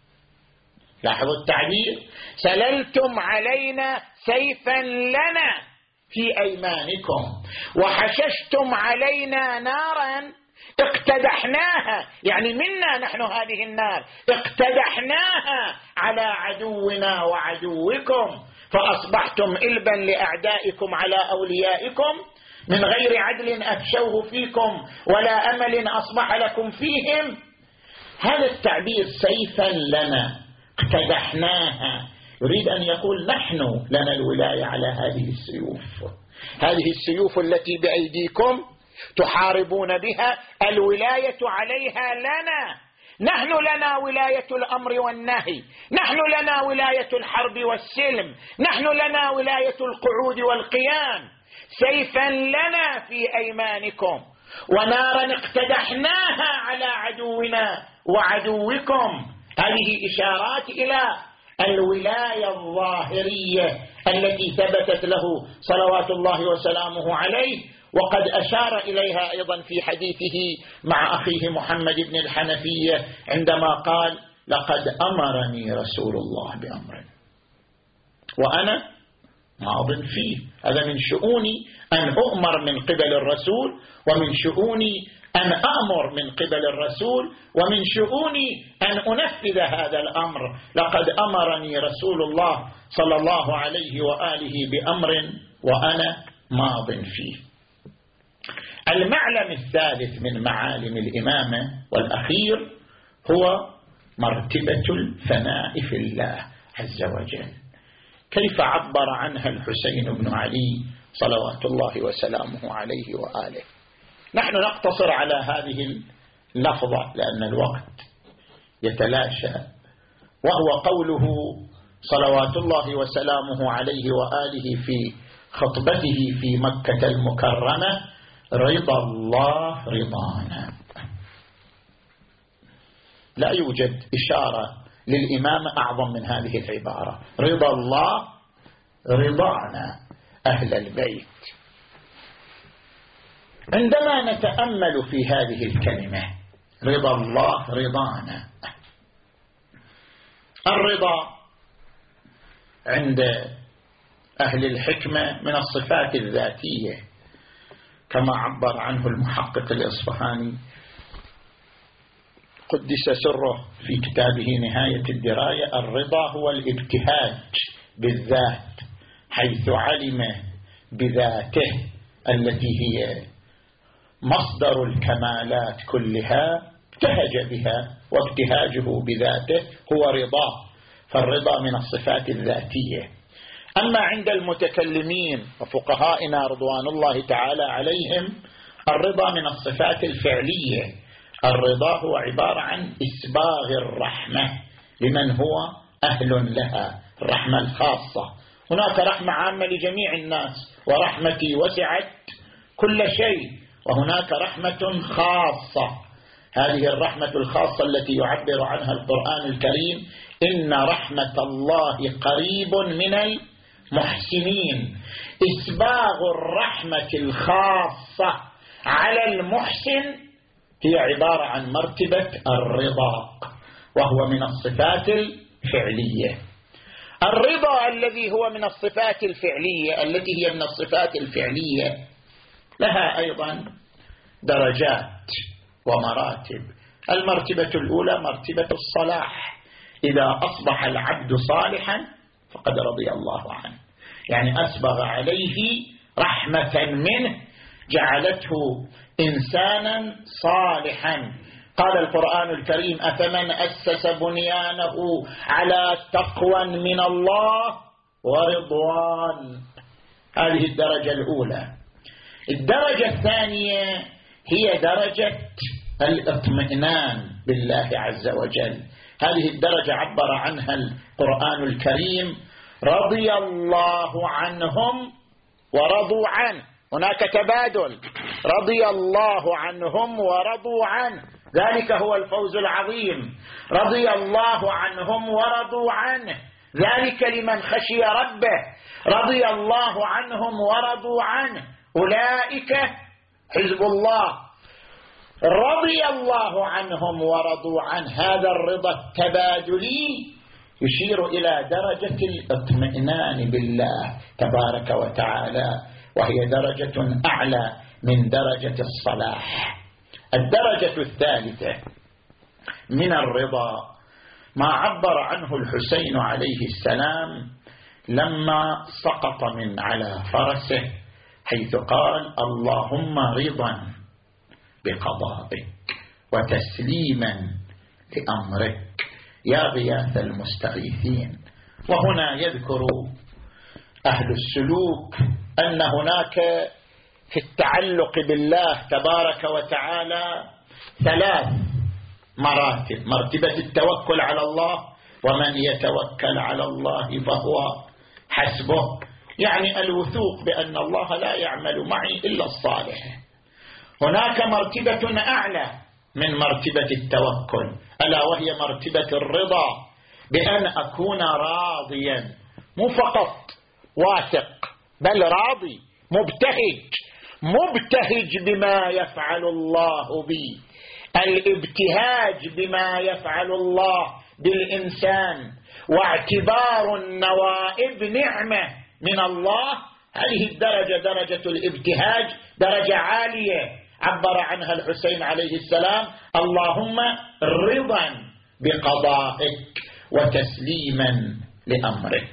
S2: لاحظوا التعبير: سللتم علينا سيفا لنا في أيمانكم، وحششتم علينا نارا اقتدحناها، يعني منا نحن هذه النار اقتدحناها على عدونا وعدوكم، فأصبحتم إلبا لأعدائكم على أوليائكم، من غير عدل أفشوه فيكم ولا أمل أصبح لكم فيهم. هذا التعبير سيفا لنا اقتدحناها يريد أن يقول نحن لنا الولاية على هذه السيوف، هذه السيوف التي بأيديكم تحاربون بها، الولاية عليها لنا. نحن لنا ولاية الأمر والنهي، نحن لنا ولاية الحرب والسلم، نحن لنا ولاية القعود والقيام. سيفا لنا في أيمانكم، ونارا اقتدحناها على عدونا وعدوكم. هذه إشارات إلى الولاية الظاهرية التي ثبتت له صلوات الله وسلامه عليه، وقد أشار إليها أيضا في حديثه مع أخيه محمد بن الحنفية عندما قال: لقد أمرني رسول الله بأمر وأنا ماض فيه. هذا من شؤوني أن أؤمر من قبل الرسول، ومن شؤوني أن أأمر من قبل الرسول، ومن شؤوني أن أنفذ هذا الأمر. لقد أمرني رسول الله صلى الله عليه وآله بأمر وأنا ماض فيه. المعلم الثالث من معالم الإمامة والأخير هو مرتبة الفناء في الله عز وجل. كيف عبر عنها الحسين بن علي صلوات الله وسلامه عليه وآله؟ نحن نقتصر على هذه اللفظة لأن الوقت يتلاشى، وهو قوله صلوات الله وسلامه عليه وآله في خطبته في مكة المكرمة: رضا الله رضانا. لا يوجد إشارة للإمام أعظم من هذه العبارة: رضا الله رضانا أهل البيت. عندما نتأمل في هذه الكلمة رضا الله رضانا، الرضا عند أهل الحكمة من الصفات الذاتية، كما عبر عنه المحقق الإصفهاني قدس سره في كتابه نهاية الدراية: الرضا هو الابتهاج بالذات، حيث علم بذاته التي هي مصدر الكمالات كلها ابتهج بها، وابتهاجه بذاته هو رضاه، فالرضا من الصفات الذاتية. أما عند المتكلمين وفقهائنا رضوان الله تعالى عليهم الرضا من الصفات الفعلية. الرضا هو عبارة عن إسباغ الرحمة لمن هو أهل لها، الرحمة الخاصة. هناك رحمة عامة لجميع الناس، ورحمتي وسعت كل شيء، وهناك رحمة خاصة. هذه الرحمة الخاصة التي يعبر عنها القرآن الكريم: إن رحمة الله قريب من المحسنين. إسباغ الرحمة الخاصة على المحسن هي عبارة عن مرتبة الرضا، وهو من الصفات الفعلية. الرضا الذي هو من الصفات الفعلية التي هي من الصفات الفعلية لها أيضا درجات ومراتب. المرتبة الأولى مرتبة الصلاح، إذا أصبح العبد صالحا فقد رضي الله عنه، يعني أسبغ عليه رحمة منه جعلته إنسانا صالحا. قال القرآن الكريم: أفمن أسس بنيانه على تقوى من الله ورضوان. هذه الدرجة الأولى. الدرجة الثانية هي درجة الاطمئنان بالله عز وجل. هذه الدرجة عبر عنها القرآن الكريم: رضي الله عنهم ورضوا عنه. هناك تبادل، رضي الله عنهم ورضوا عنه، ذلك هو الفوز العظيم. رضي الله عنهم ورضوا عنه، ذلك لمن خشي ربه. رضي الله عنهم ورضوا عنه، أولئك حزب الله. رضي الله عنهم ورضوا عنه، هذا الرضا التبادلي يشير إلى درجة الاطمئنان بالله تبارك وتعالى، وهي درجة أعلى من درجة الصلاح. الدرجة الثالثة من الرضا ما عبر عنه الحسين عليه السلام لما سقط من على فرسه، حيث قال: اللهم رضا بقضائك وتسليما لأمرك يا غياث المستغيثين. وهنا يذكر أهل السلوك أن هناك في التعلق بالله تبارك وتعالى 3 مراتب: مرتبة التوكل على الله، ومن يتوكل على الله فهو حسبه، يعني الوثوق بأن الله لا يعمل معي إلا الصالح. هناك مرتبة أعلى من مرتبة التوكل، ألا وهي مرتبة الرضا، بأن أكون راضيا، مو فقط واثق بل راضي، مبتهج بما يفعل الله بي، الابتهاج بما يفعل الله بالإنسان، واعتبار النوائب نعمة من الله. هذه الدرجة درجة الابتهاج، درجة عالية عبر عنها الحسين عليه السلام: اللهم رضا بقضائك وتسليما لأمرك.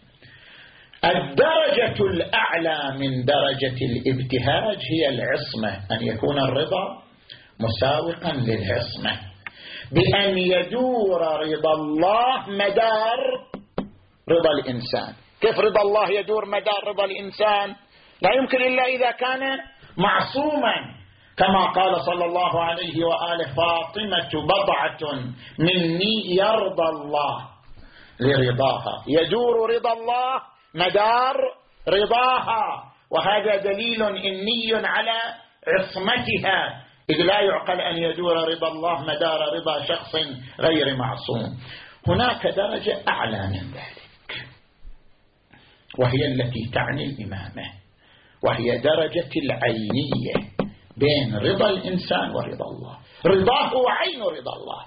S2: الدرجة الأعلى من درجة الابتهاج هي العصمة، أن يكون الرضا مساوقا للعصمة، بأن يدور رضا الله مدار رضا الإنسان. كيف رضا الله يدور مدار رضا الإنسان؟ لا يمكن إلا إذا كان معصوما، كما قال صلى الله عليه وآله: فاطمة بضعة مني يرضى الله لرضاها. يدور رضا الله مدار رضاها، وهذا دليل إني على عصمتها، إذ لا يعقل أن يدور رضا الله مدار رضا شخص غير معصوم. هناك درجة أعلى من ذلك، وهي التي تعني الإمامة، وهي درجة العينية بين رضا الإنسان ورضا الله. رضاه وعين رضا الله.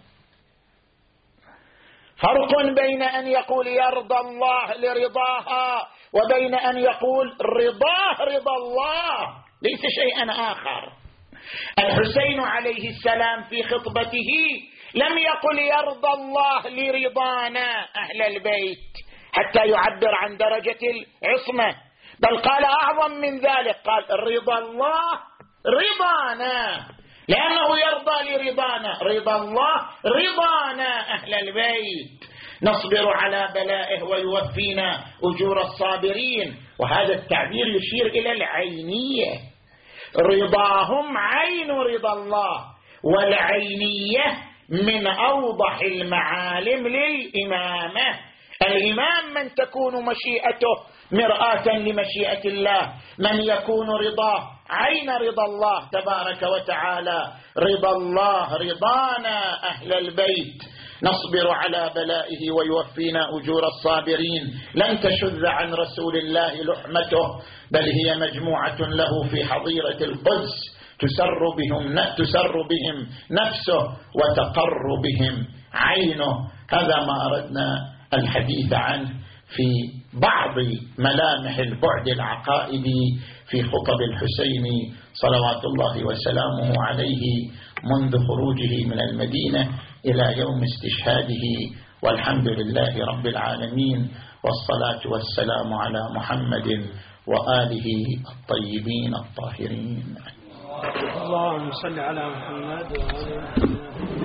S2: فرق بين أن يقول يرضى الله لرضاها وبين أن يقول رضاه رضا الله، ليس شيئا آخر. الحسين عليه السلام في خطبته لم يقل يرضى الله لرضانا أهل البيت حتى يعبر عن درجة العصمة، بل قال أعظم من ذلك، قال رضا الله رضانا، لأنه يرضى لرضانا، رضا الله رضانا أهل البيت، نصبر على بلائه ويوفينا أجور الصابرين. وهذا التعبير يشير إلى العينية، رضاهم عين رضا الله، والعينية من أوضح المعالم للإمامة. الإمام من تكون مشيئته مرآة لمشيئة الله، من يكون رضاه عين رضا الله تبارك وتعالى. رضا الله رضانا أهل البيت، نصبر على بلائه ويوفينا أجور الصابرين. لن تشذ عن رسول الله لحمته، بل هي مجموعة له في حظيرة القدس، تسر بهم نفسه وتقر بهم عينه. هذا ما أردنا الحديث عنه في بعض ملامح البعد العقائدي في خطب الحسين صلوات الله وسلامه عليه منذ خروجه من المدينة إلى يوم استشهاده، والحمد لله رب العالمين، والصلاة والسلام على محمد وآله الطيبين الطاهرين.
S1: اللهم صل على محمد وآله محمد.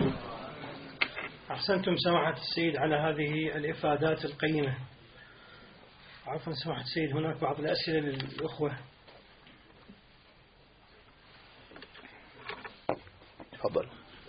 S1: أحسنتم سماحة السيد على هذه الإفادات القيمة. عفوا سماحة السيد، هناك بعض الأسئلة للأخوة.
S2: تفضل.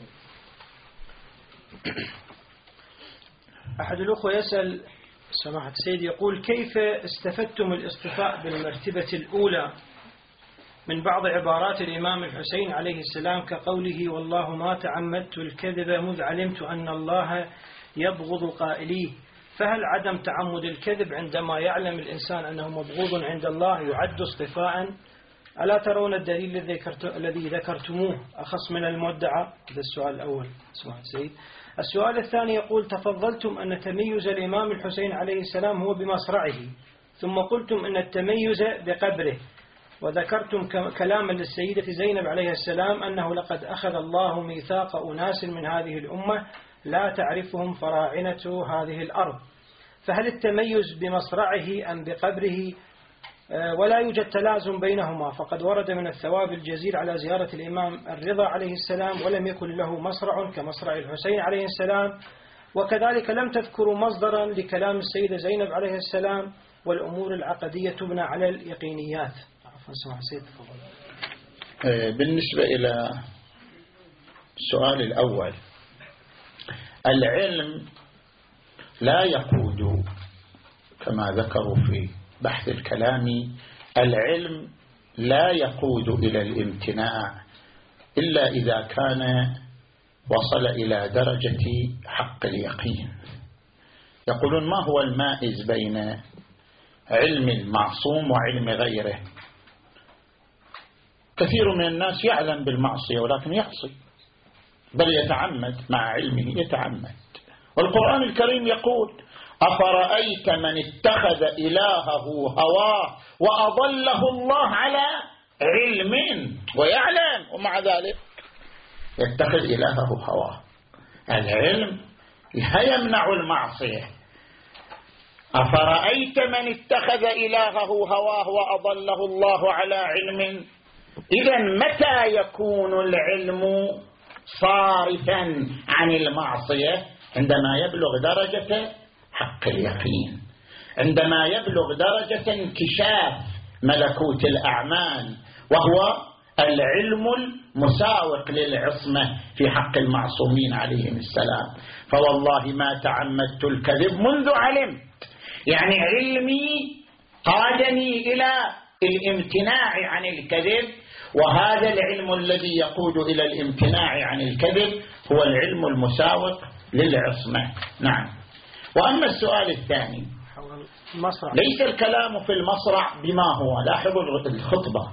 S1: أحد الأخوة يسأل سماحة السيد، يقول: كيف استفدتم الاصطفاء بالمرتبة الأولى من بعض عبارات الإمام الحسين عليه السلام كقوله: والله ما تعمدت الكذب مذ علمت أن الله يبغض قائليه؟ فهل عدم تعمد الكذب عندما يعلم الإنسان أنه مبغوض عند الله يعد اصطفاء؟ ألا ترون الدليل الذي ذكرتموه أخص من المدعى؟ هذا السؤال الأول سماحة السيد. السؤال الثاني يقول: تفضلتم أن تميز الإمام الحسين عليه السلام هو بمصرعه، ثم قلتم أن التميز بقبره، وذكرتم كلاما للسيدة زينب عليه السلام أنه لقد أخذ الله ميثاق أناس من هذه الأمة لا تعرفهم فراعنة هذه الأرض، فهل التميز بمصرعه أم بقبره؟ ولا يوجد تلازم بينهما، فقد ورد من الثواب الجزيل على زيارة الإمام الرضا عليه السلام ولم يكن له مصرع كمصرع الحسين عليه السلام، وكذلك لم تذكروا مصدرا لكلام السيدة زينب عليه السلام، والأمور العقدية تبنى على اليقينيات.
S2: بالنسبة إلى السؤال الأول، العلم لا يقود كما ذكروا في بحث الكلام، العلم لا يقود إلى الامتناع إلا إذا كان وصل إلى درجة حق اليقين. يقولون: ما هو المائز بين علم المعصوم وعلم غيره؟ كثير من الناس يعلم بالمعصية ولكن يعصي، بل يتعمد مع علمه يتعمد. والقرآن الكريم يقول: أفرأيت من اتخذ إلهه هواه وأضله الله على علم ويعلم ومع ذلك يتخذ إلهه هواه. العلم لا يمنع المعصية. أفرأيت من اتخذ إلهه هواه وأضله الله على علم. إذا متى يكون العلم صارفا عن المعصية؟ عندما يبلغ درجة حق اليقين، عندما يبلغ درجة انكشاف ملكوت الأعمال، وهو العلم المساوق للعصمة في حق المعصومين عليهم السلام. فوالله ما تعمدت الكذب منذ علمت، يعني علمي قادني إلى الامتناع عن الكذب، وهذا العلم الذي يقود إلى الامتناع عن الكذب هو العلم المساوق للعصمة. نعم. وأما السؤال الثاني، ليس الكلام في المصرع بما هو. لاحظوا الخطبة: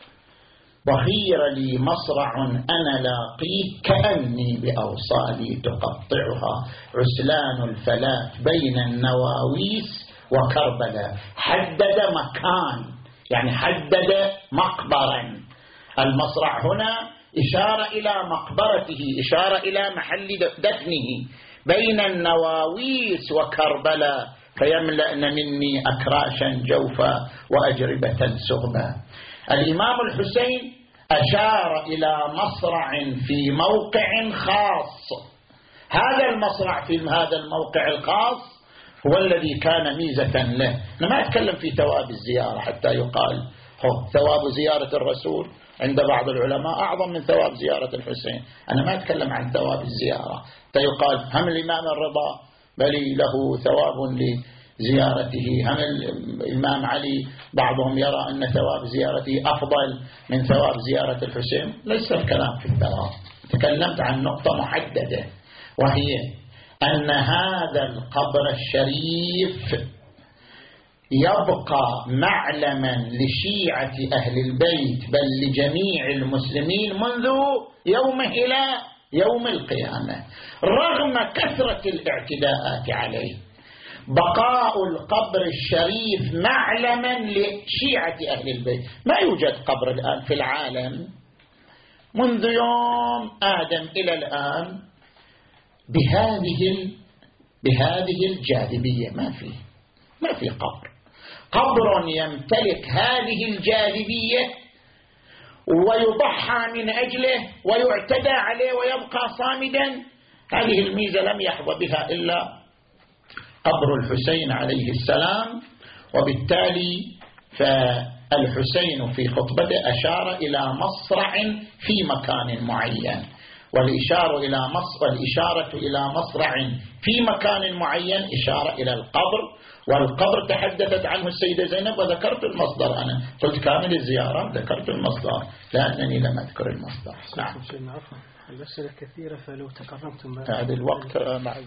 S2: وخير لي مصرع أنا لاقيه كأني بأوصالي تقطعها عسلان الفلاة بين النواويس وكربلاء. حدد مكان، يعني حدد مقبرا. المصرع هنا إشارة إلى مقبرته، إشارة إلى محل دفنه بين النواويس وكربلاء، فيملأن مني أكراشا جوفا وأجربة سغبا. الإمام الحسين أشار إلى مصرع في موقع خاص. هذا المصرع في هذا الموقع الخاص هو الذي كان ميزة له. أنا ما أتكلم في ثواب الزيارة حتى يقال ثواب زيارة الرسول عند بعض العلماء أعظم من ثواب زيارة الحسين. أنا ما أتكلم عن ثواب الزيارة حتى يقال هم الإمام الرضا بل له ثواب لزيارته، هم الإمام علي بعضهم يرى أن ثواب زيارته أفضل من ثواب زيارة الحسين. ليس الكلام في الثواب، تكلمت عن نقطة محددة، وهي أن هذا القبر الشريف يبقى معلما لشيعة أهل البيت بل لجميع المسلمين منذ يومه إلى يوم القيامة، رغم كثرة الاعتداءات عليه بقاء القبر الشريف معلما لشيعة أهل البيت. ما يوجد قبر الآن في العالم منذ يوم آدم إلى الآن بهذه الجاذبية. ما في قبر يمتلك هذه الجاذبية ويضحى من أجله ويعتدى عليه ويبقى صامدا. هذه الميزة لم يحظى بها إلا قبر الحسين عليه السلام. وبالتالي فالحسين في خطبته أشار إلى مصرع في مكان معين، والإشارة إلى مصرع في مكان معين إشارة إلى القبر. والقبر تحدثت عنه السيدة زينب وذكرت المصدر. أنا قلت كامل الزيارة ذكرت المصدر لأنني لم أذكر المصدر.
S3: نعم. عفوا الأسئلة كثيرة فلو تكرمتم
S2: هذا الوقت معي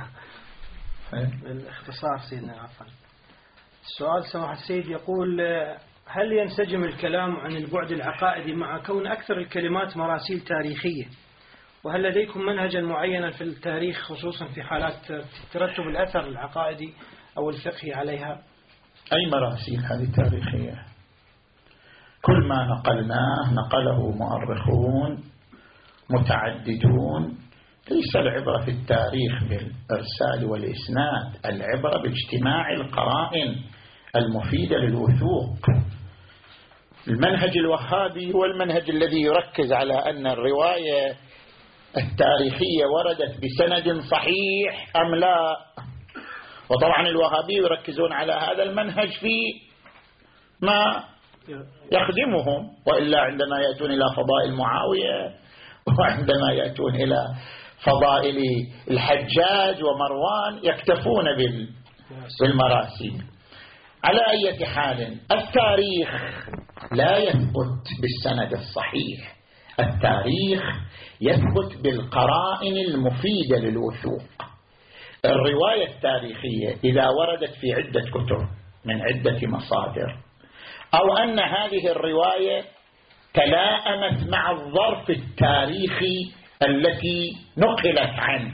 S3: بالاختصار سيدنا. عفوا السؤال سماحة السيد يقول: هل ينسجم الكلام عن البعد العقائدي مع كون أكثر الكلمات مراسيل تاريخية؟ وهل لديكم منهجا معينا في التاريخ خصوصا في حالات ترتب الأثر العقائدي أو الفقهي عليها؟
S2: أي مراسيل هذه تاريخية؟ كل ما نقلناه نقله مؤرخون متعددون. ليس العبرة في التاريخ بالإرسال والإسناد، العبرة باجتماع القرائن المفيدة للوثوق. المنهج الوهابي هو المنهج الذي يركز على أن الرواية التاريخية وردت بسند صحيح أم لا. وطبعا الوهابي يركزون على هذا المنهج في ما يخدمهم، وإلا عندما يأتون إلى فضائل معاوية وعندما يأتون إلى فضائل الحجاج ومروان يكتفون بالمراسيل. على أي حال التاريخ لا يثبت بالسند الصحيح، التاريخ يثبت بالقرائن المفيدة للوثوق. الرواية التاريخية إذا وردت في عدة كتب من عدة مصادر، أو أن هذه الرواية تلائمت مع الظرف التاريخي التي نقلت عنه،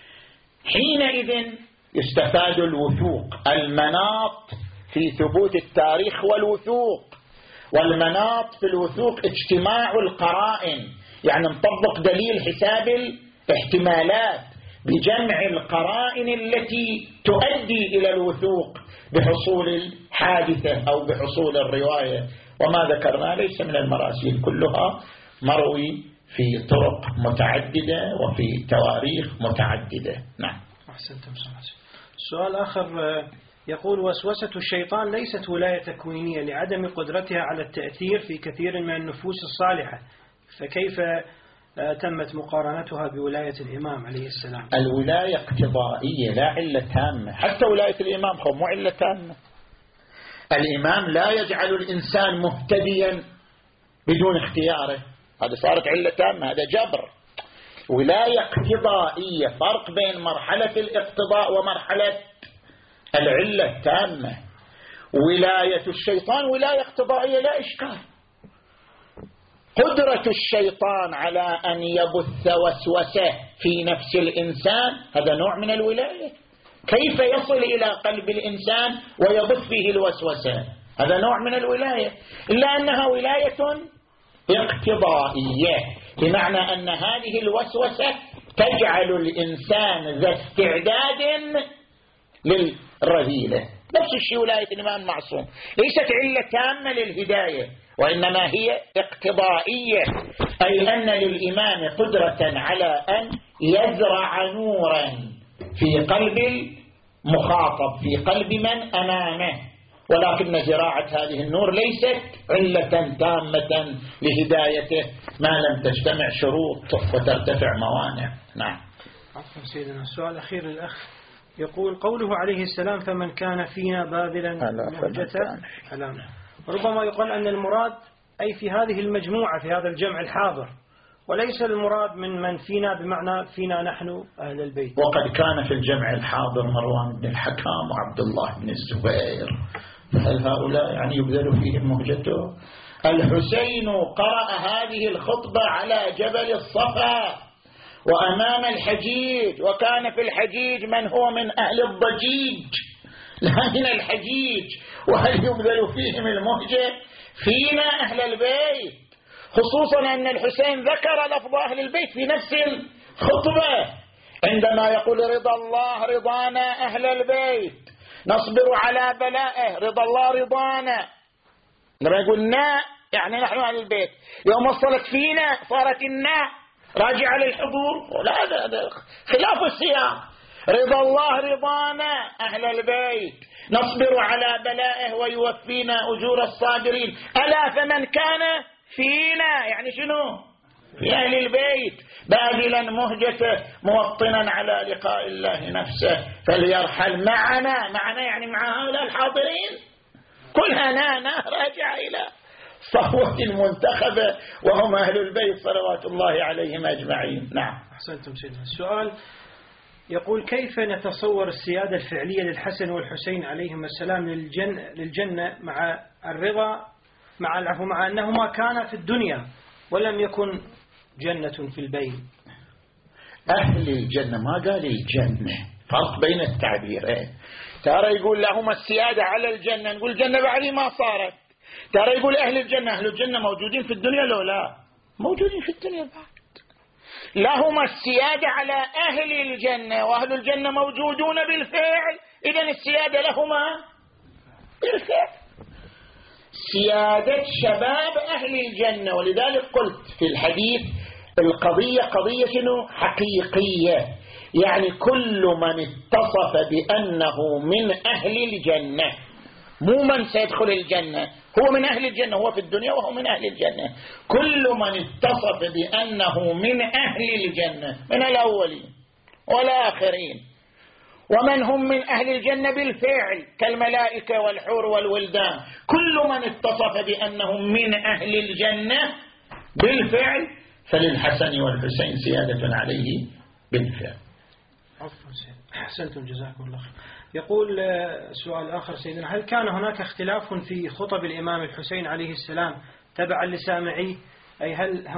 S2: حينئذ يستفاد الوثوق. المناط في ثبوت التاريخ والوثوق، والمناط في الوثوق اجتماع القرائن، يعني نطبق دليل حساب الاحتمالات بجمع القرائن التي تؤدي إلى الوثوق بحصول الحادثة أو بحصول الرواية. وما ذكرنا ليس من المراسيل، كلها مروي في طرق متعددة وفي تواريخ متعددة. نعم.
S3: أحسنتم. سؤال آخر يقول: وسوسة الشيطان ليست ولاية تكوينية لعدم قدرتها على التأثير في كثير من النفوس الصالحة، فكيف تمت مقارنتها بولاية الإمام عليه السلام؟
S2: الولاية اقتضائية لا علة تامة. حتى ولاية الإمام مو علة تامة. الإمام لا يجعل الإنسان مهتديا بدون اختياره، هذا صارت علة تامة، هذا جبر. ولاية اقتضائية، فرق بين مرحلة الاقتضاء ومرحلة العلة التامة. ولاية الشيطان ولاية اقتضائية لا إشكال. قدرة الشيطان على أن يبث وسوسة في نفس الإنسان هذا نوع من الولاية. كيف يصل إلى قلب الإنسان ويبث فيه الوسوسة؟ هذا نوع من الولاية، إلا أنها ولاية اقتضائية، بمعنى أن هذه الوسوسة تجعل الإنسان ذا استعداد للرذيلة. نفس الشيء ولاية الإمام معصوم ليست علة تامة للهداية، وإنما هي اقتضائية، أي أن للإمام قدرة على أن يزرع نورا في قلب المخاطب، في قلب من أمامه، ولكن زراعة هذه النور ليست علة تامة لهدايته ما لم تجتمع شروط وترتفع موانع. نعم.
S3: عفوا سيدنا. السؤال الأخير للأخ يقول: قوله عليه السلام: فمن كان فينا باذلا مهجته ألام. ربما يقال أن المراد أي في هذه المجموعة، في هذا الجمع الحاضر، وليس المراد من فينا بمعنى فينا نحن أهل البيت.
S2: وقد كان في الجمع الحاضر مروان بن الحكام وعبد الله بن الزبير، هل هؤلاء يعني يبذل فيهم مهجته؟ الحسين قرأ هذه الخطبة على جبل الصفا، وأمام الحجيج، وكان في الحجيج من هو من أهل الضجيج لا من الحجيج، وهل يبذل فيهم المهجة؟ فينا أهل البيت، خصوصا أن الحسين ذكر لفظ أهل البيت في نفس الخطبة عندما يقول رضا الله رضانا أهل البيت نصبر على بلائه، رضا الله رضانا. لما يقول نا يعني نحن أهل البيت، يوم وصلت فينا صارت النا راجعة للحضور، لا هذا خلاف السياق. رضا الله رضانا أهل البيت نصبر على بلائه ويوفينا أجور الصابرين، ألا فمن كان فينا يعني شنو؟ في أهل البيت باذلا مهجته موطنا على لقاء الله نفسه فليرحل معنا يعني مع هؤلاء الحاضرين كلها راجع إلى صفوة المنتخبة وهم أهل البيت صلوات الله عليهم أجمعين. نعم.
S3: أحسنتم سيدنا. السؤال يقول: كيف نتصور السيادة الفعلية للحسن والحسين عليهم السلام للجنة مع الرضا مع أنهما كانا في الدنيا ولم يكن جنة في البين؟
S2: أهل الجنة ما قال الجنة، فرق بين التعبيرين. ترى يقول لهم السيادة على الجنة، نقول الجنة بعد ما صارت. ترى يقول أهل الجنة موجودين في الدنيا لو لا موجودين في الدنيا بعد. لهم السيادة على أهل الجنة وأهل الجنة موجودون بالفعل، إذن السيادة لهما بالفعل، سيادة شباب أهل الجنة. ولذلك قلت في الحديث القضية قضية شنو؟ حقيقية، يعني كل من اتصف بأنه من أهل الجنة، مو من سيدخل الجنة، هو من أهل الجنة، هو في الدنيا وهو من أهل الجنة. كل من اتصف بأنه من أهل الجنة من الأولين والآخرين ومن هم من أهل الجنة بالفعل كالملائكة والحور والولدان، كل من اتصف بأنهم من أهل الجنة بالفعل فللحسن والحسين سيادة عليه بالفعل.
S3: أحسنتم جزاكم الله خير. يقول سؤال آخر سيدنا: هل كان هناك اختلاف في خطب الإمام الحسين عليه السلام تبعا لسامعيه؟ أي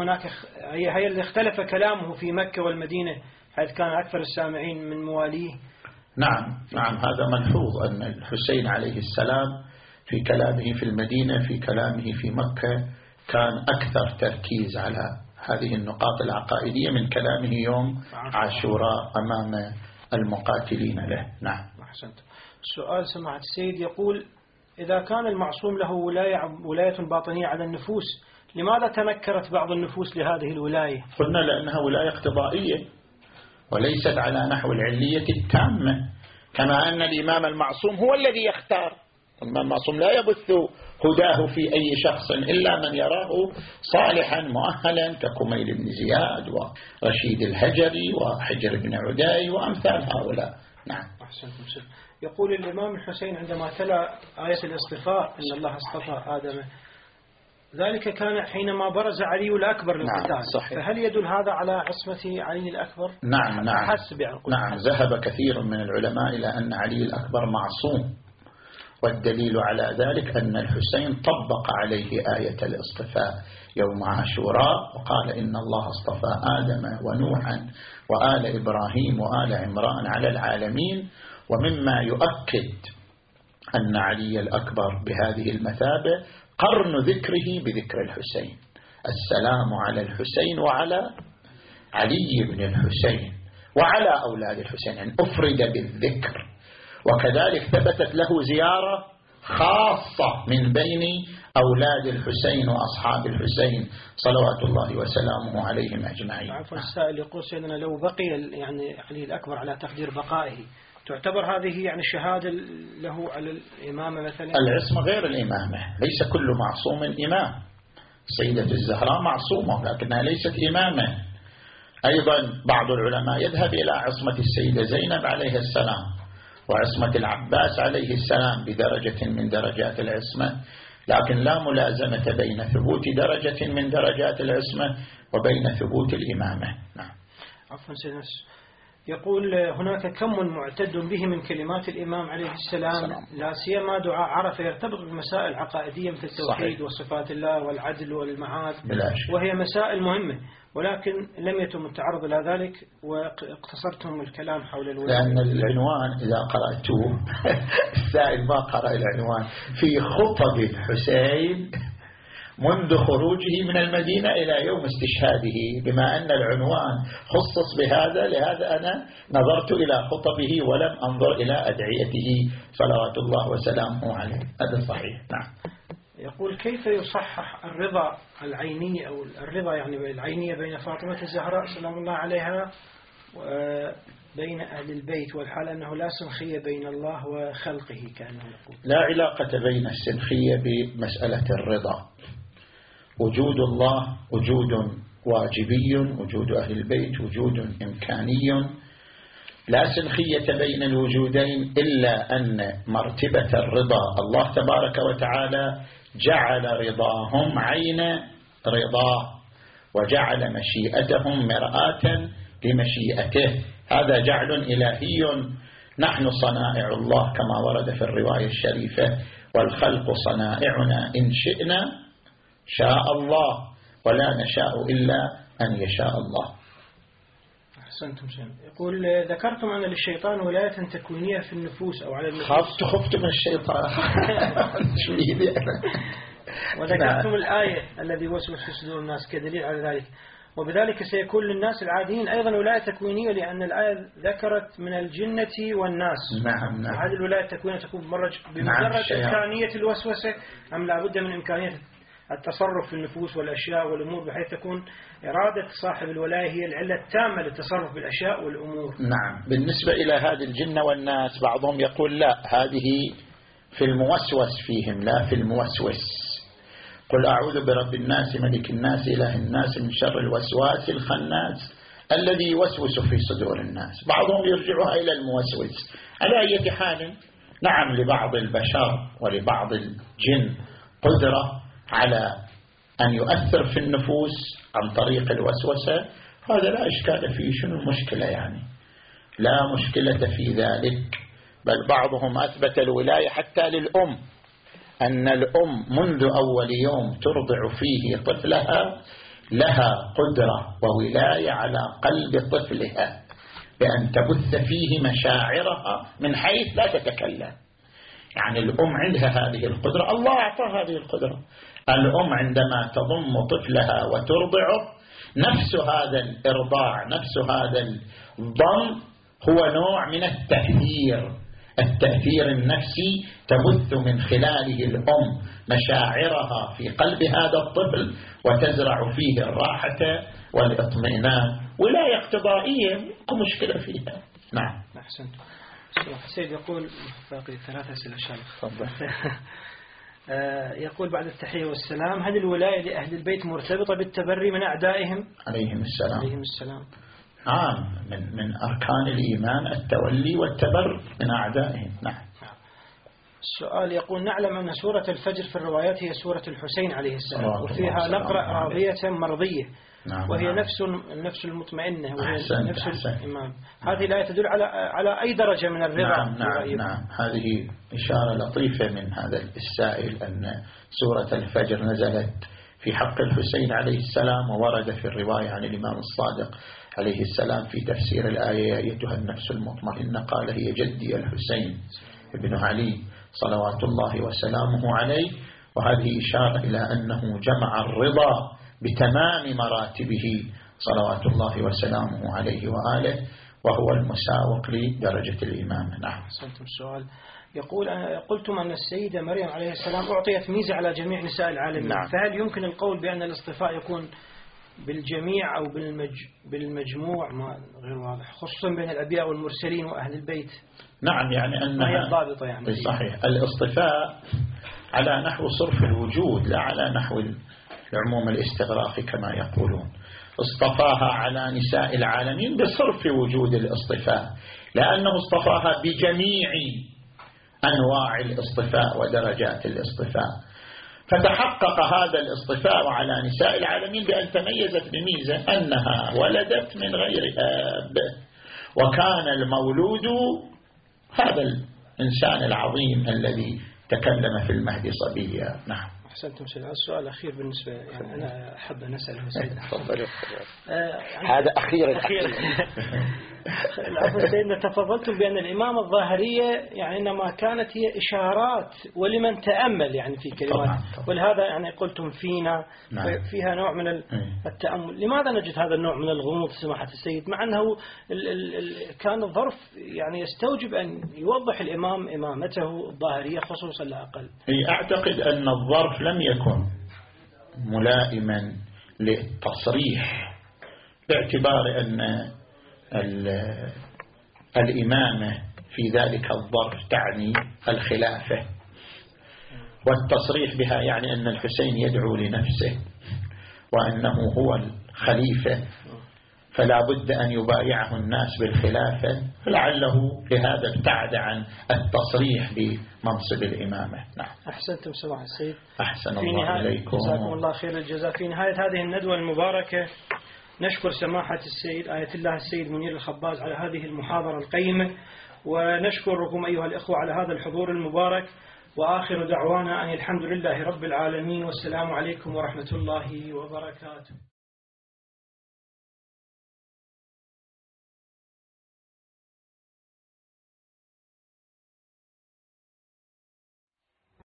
S3: هل اختلف كلامه في مكة والمدينة حيث كان أكثر السامعين من مواليه؟
S2: نعم هذا ملحوظ أن الحسين عليه السلام في كلامه في المدينة في كلامه في مكة كان أكثر تركيز على هذه النقاط العقائدية من كلامه يوم عاشوراء أمام المقاتلين له. نعم.
S3: أحسنت. سؤال سماحة السيد يقول: إذا كان المعصوم له ولاية باطنية على النفوس، لماذا تنكرت بعض النفوس لهذه الولاية؟
S2: قلنا لأنها ولاية اقتضائية وليست على نحو العلية التامة، كما أن الإمام المعصوم هو الذي يختار. الإمام المعصوم لا يبث هداه في أي شخص إلا من يراه صالحا مؤهلا ككميل بن زياد ورشيد الهجري وحجر بن عدي وأمثال هؤلاء. نعم.
S3: أحسنتم سيد. يقول الإمام الحسين عندما تلا آية الاصطفاء إن الله اصطفى آدم، ذلك كان حينما برز علي الأكبر للقتال.
S2: نعم.
S3: فهل يدل هذا على عصمة علي الأكبر؟
S2: نعم ذهب كثير من العلماء إلى أن علي الأكبر معصوم، والدليل على ذلك أن الحسين طبق عليه آية الاصطفاء يوم عاشوراء وقال إن الله اصطفى آدم ونوحا وآل إبراهيم وآل عمران على العالمين. ومما يؤكد أن علي الأكبر بهذه المثابة قرن ذكره بذكر الحسين، السلام على الحسين وعلى علي بن الحسين وعلى أولاد الحسين، يعني أفرد بالذكر. وكذلك ثبتت له زيارة خاصة من بين أولاد الحسين وأصحاب الحسين صلوات الله وسلامه عليهم أجمعين.
S3: عفوا السائل يقول سيدنا: لو بقي يعني علي الأكبر على تقدير بقائه تعتبر هذه يعني شهادة له على الإمامة مثلا؟
S2: العصمة غير الإمامة، ليس كل معصوم إمام. السيدة الزهراء معصومة لكنها ليست إمامة. أيضا بعض العلماء يذهب إلى عصمة السيدة زينب عليه السلام وعصمة العباس عليه السلام بدرجة من درجات العصمة، لكن لا ملازمة بين ثبوت درجة من درجات العصمة وبين ثبوت الإمامة. نعم.
S3: عفوا سيدنا، يقول هناك كم معتد به من كلمات الإمام عليه السلام، لا سيما دعاء عرفة يرتبط بمسائل عقائدية مثل التوحيد وصفات الله والعدل والمعاد، وهي مسائل مهمة، ولكن لم يتم التعرض إلى ذلك واقتصرتم الكلام حول الولاية.
S2: لأن العنوان إذا قرأتوه السائل ما قرأ العنوان في خطب الحسين منذ خروجه من المدينة إلى يوم استشهاده، بما أن العنوان خصص بهذا، لهذا أنا نظرت إلى خطبه ولم أنظر إلى أدعيته صلوات الله وسلامه عليه. هذا صحيح. نعم.
S3: يقول كيف يصحح الرضا العيني أو الرضا يعني العينية بين فاطمة الزهراء سلام الله عليها وبين أهل البيت، والحال أنه لا سنخية بين الله وخلقه كأنه يقول.
S2: لا علاقة بين السنخية بمسألة الرضا. وجود الله وجود واجبي، وجود أهل البيت وجود إمكاني، لا سنخية بين الوجودين، إلا أن مرتبة الرضا الله تبارك وتعالى جعل رضاهم عين رضاه، وجعل مشيئتهم مرآة لمشيئته. هذا جعل إلهي. نحن صنائع الله كما ورد في الرواية الشريفة: والخلق صنائعنا إن شئنا شاء الله ولا نشاء إلا أن يشاء الله.
S3: أحسنتم شيخ. يقول ذكرتم أن للشيطان ولاية تكوينية في النفوس أو على النفوس.
S2: خفت من الشيطان.
S3: وذكرتم الآية الذي وسوس في صدور الناس كدليل على ذلك، وبذلك سيكون للناس العاديين أيضا ولاية تكوينية، لأن الآية ذكرت من الجنة والناس.
S2: نعم.
S3: هذه الولاية التكوينية تكون بمجرد إمكانية الوسوسة، أم لا بد من إمكانية التصرف في النفوس والأشياء والأمور، بحيث تكون إرادة صاحب الولاية هي العلة التامة للتصرف بالأشياء والأمور؟
S2: نعم. بالنسبة إلى هذه الجنة والناس، بعضهم يقول لا، هذه في الموسوس فيهم لا في الموسوس. قل أعوذ برب الناس ملك الناس إله الناس من شر الوسواس الخناس الذي يوسوس في صدور الناس. بعضهم يرجعها إلى الموسوس. على أي حال، نعم، لبعض البشر ولبعض الجن قدرة على أن يؤثر في النفوس عن طريق الوسوسة، هذا لا إشكال فيه. شنو المشكلة يعني؟ لا مشكلة في ذلك. بل بعضهم أثبت الولاية حتى للأم، أن الأم منذ أول يوم ترضع فيه طفلها لها قدرة وولاية على قلب طفلها، بأن تبث فيه مشاعرها من حيث لا تتكلم. يعني الأم عندها هذه القدرة، الله أعطاها هذه القدرة. الأم عندما تضم طفلها وترضعه، نفس هذا الإرضاع، نفس هذا الضم هو نوع من التأثير النفسي، تبث من خلاله الأم مشاعرها في قلب هذا الطفل وتزرع فيه الراحة والاطمئنان. ولاية اقتضائية، لا مشكلة فيها. نعم.
S3: أحسنت. سيد يقول باقي 3 أسئلة شيخ. يقول بعد التحية والسلام: هل الولاية لأهل البيت مرتبطة بالتبري من أعدائهم
S2: عليهم
S3: السلام؟
S2: نعم، من أركان الإيمان التولي والتبر من أعدائهم. نعم.
S3: السؤال يقول: نعلم أن سورة الفجر في الروايات هي سورة الحسين عليه السلام، وفيها نقرأ راضية مرضية، وهي النفس المطمئنة، وهي نفس الإمام. هذه لا تدل على أي درجة من الرضا.
S2: نعم. هذه إشارة لطيفة من هذا السائل، أن سورة الفجر نزلت في حق الحسين عليه السلام، وورد في الرواية عن الإمام الصادق عليه السلام في تفسير الآية: يا أيتها النفس المطمئنة قال هي جدي الحسين ابن علي صلوات الله وسلامه عليه. وهذه إشارة إلى أنه جمع الرضا بتمام مراتبه صلوات الله وسلامه عليه وآله، وهو المساوق لدرجة الإمامة. نعم.
S3: أحسنتم. السؤال يقول: قلتم أن السيدة مريم عليه السلام أعطيت ميزة على جميع نساء العالمين.
S2: نعم.
S3: فهل يمكن القول بأن الاصطفاء يكون بالجميع أو بالمجموع؟ ما غير واضح، خصوصا بين الأنبياء والمرسلين وأهل البيت.
S2: نعم، يعني أنها
S3: الضابطة يعني.
S2: صحيح. الاصطفاء على نحو صرف الوجود، لا على نحو العموم الاستغراقي كما يقولون. اصطفاها على نساء العالمين بصرف وجود الاصطفاء، لأنه اصطفاها بجميع أنواع الاصطفاء ودرجات الاصطفاء. فتحقق هذا الاصطفاء على نساء العالمين بأن تميزت بميزة أنها ولدت من غير آب، وكان المولود هذا الإنسان العظيم الذي تكلم في المهد صبيا. نعم.
S3: أحسنتم سيدنا. السؤال الأخير بالنسبة يعني أنا أحب أن أسأله سيدنا.
S2: هذا أخير.
S3: العفو سيدنا، تفضلتم بأن الإمامة الظاهرية يعني إنما كانت هي إشارات ولمن تأمل يعني في كلمات، ولهذا يعني قلتم فينا فيها نوع من التأمل. لماذا نجد هذا النوع من الغموض سماحة السيد، مع أنه كان الظرف يعني يستوجب أن يوضح الإمام إمامته الظاهرية خصوصا لا أقل؟
S2: أعتقد أن الظرف لم يكن ملائما للتصريح، باعتبار أن الإمامة في ذلك الظرف تعني الخلافة، والتصريح بها يعني أن الحسين يدعو لنفسه وأنه هو الخليفة، فلا بد أن يبايعه الناس بالخلافة، فلعله لهذا ابتعد عن التصريح بمنصب الإمامة. نعم.
S3: أحسنتم سماحة السيد.
S2: أحسن الله إليكم.
S3: جزاكم الله خير الجزاء. في نهاية هذه الندوة المباركة نشكر سماحة السيد آية الله السيد منير الخباز على هذه المحاضرة القيمة، ونشكركم أيها الإخوة على هذا الحضور المبارك، وآخر دعوانا أن الحمد لله رب العالمين، والسلام عليكم ورحمة الله وبركاته.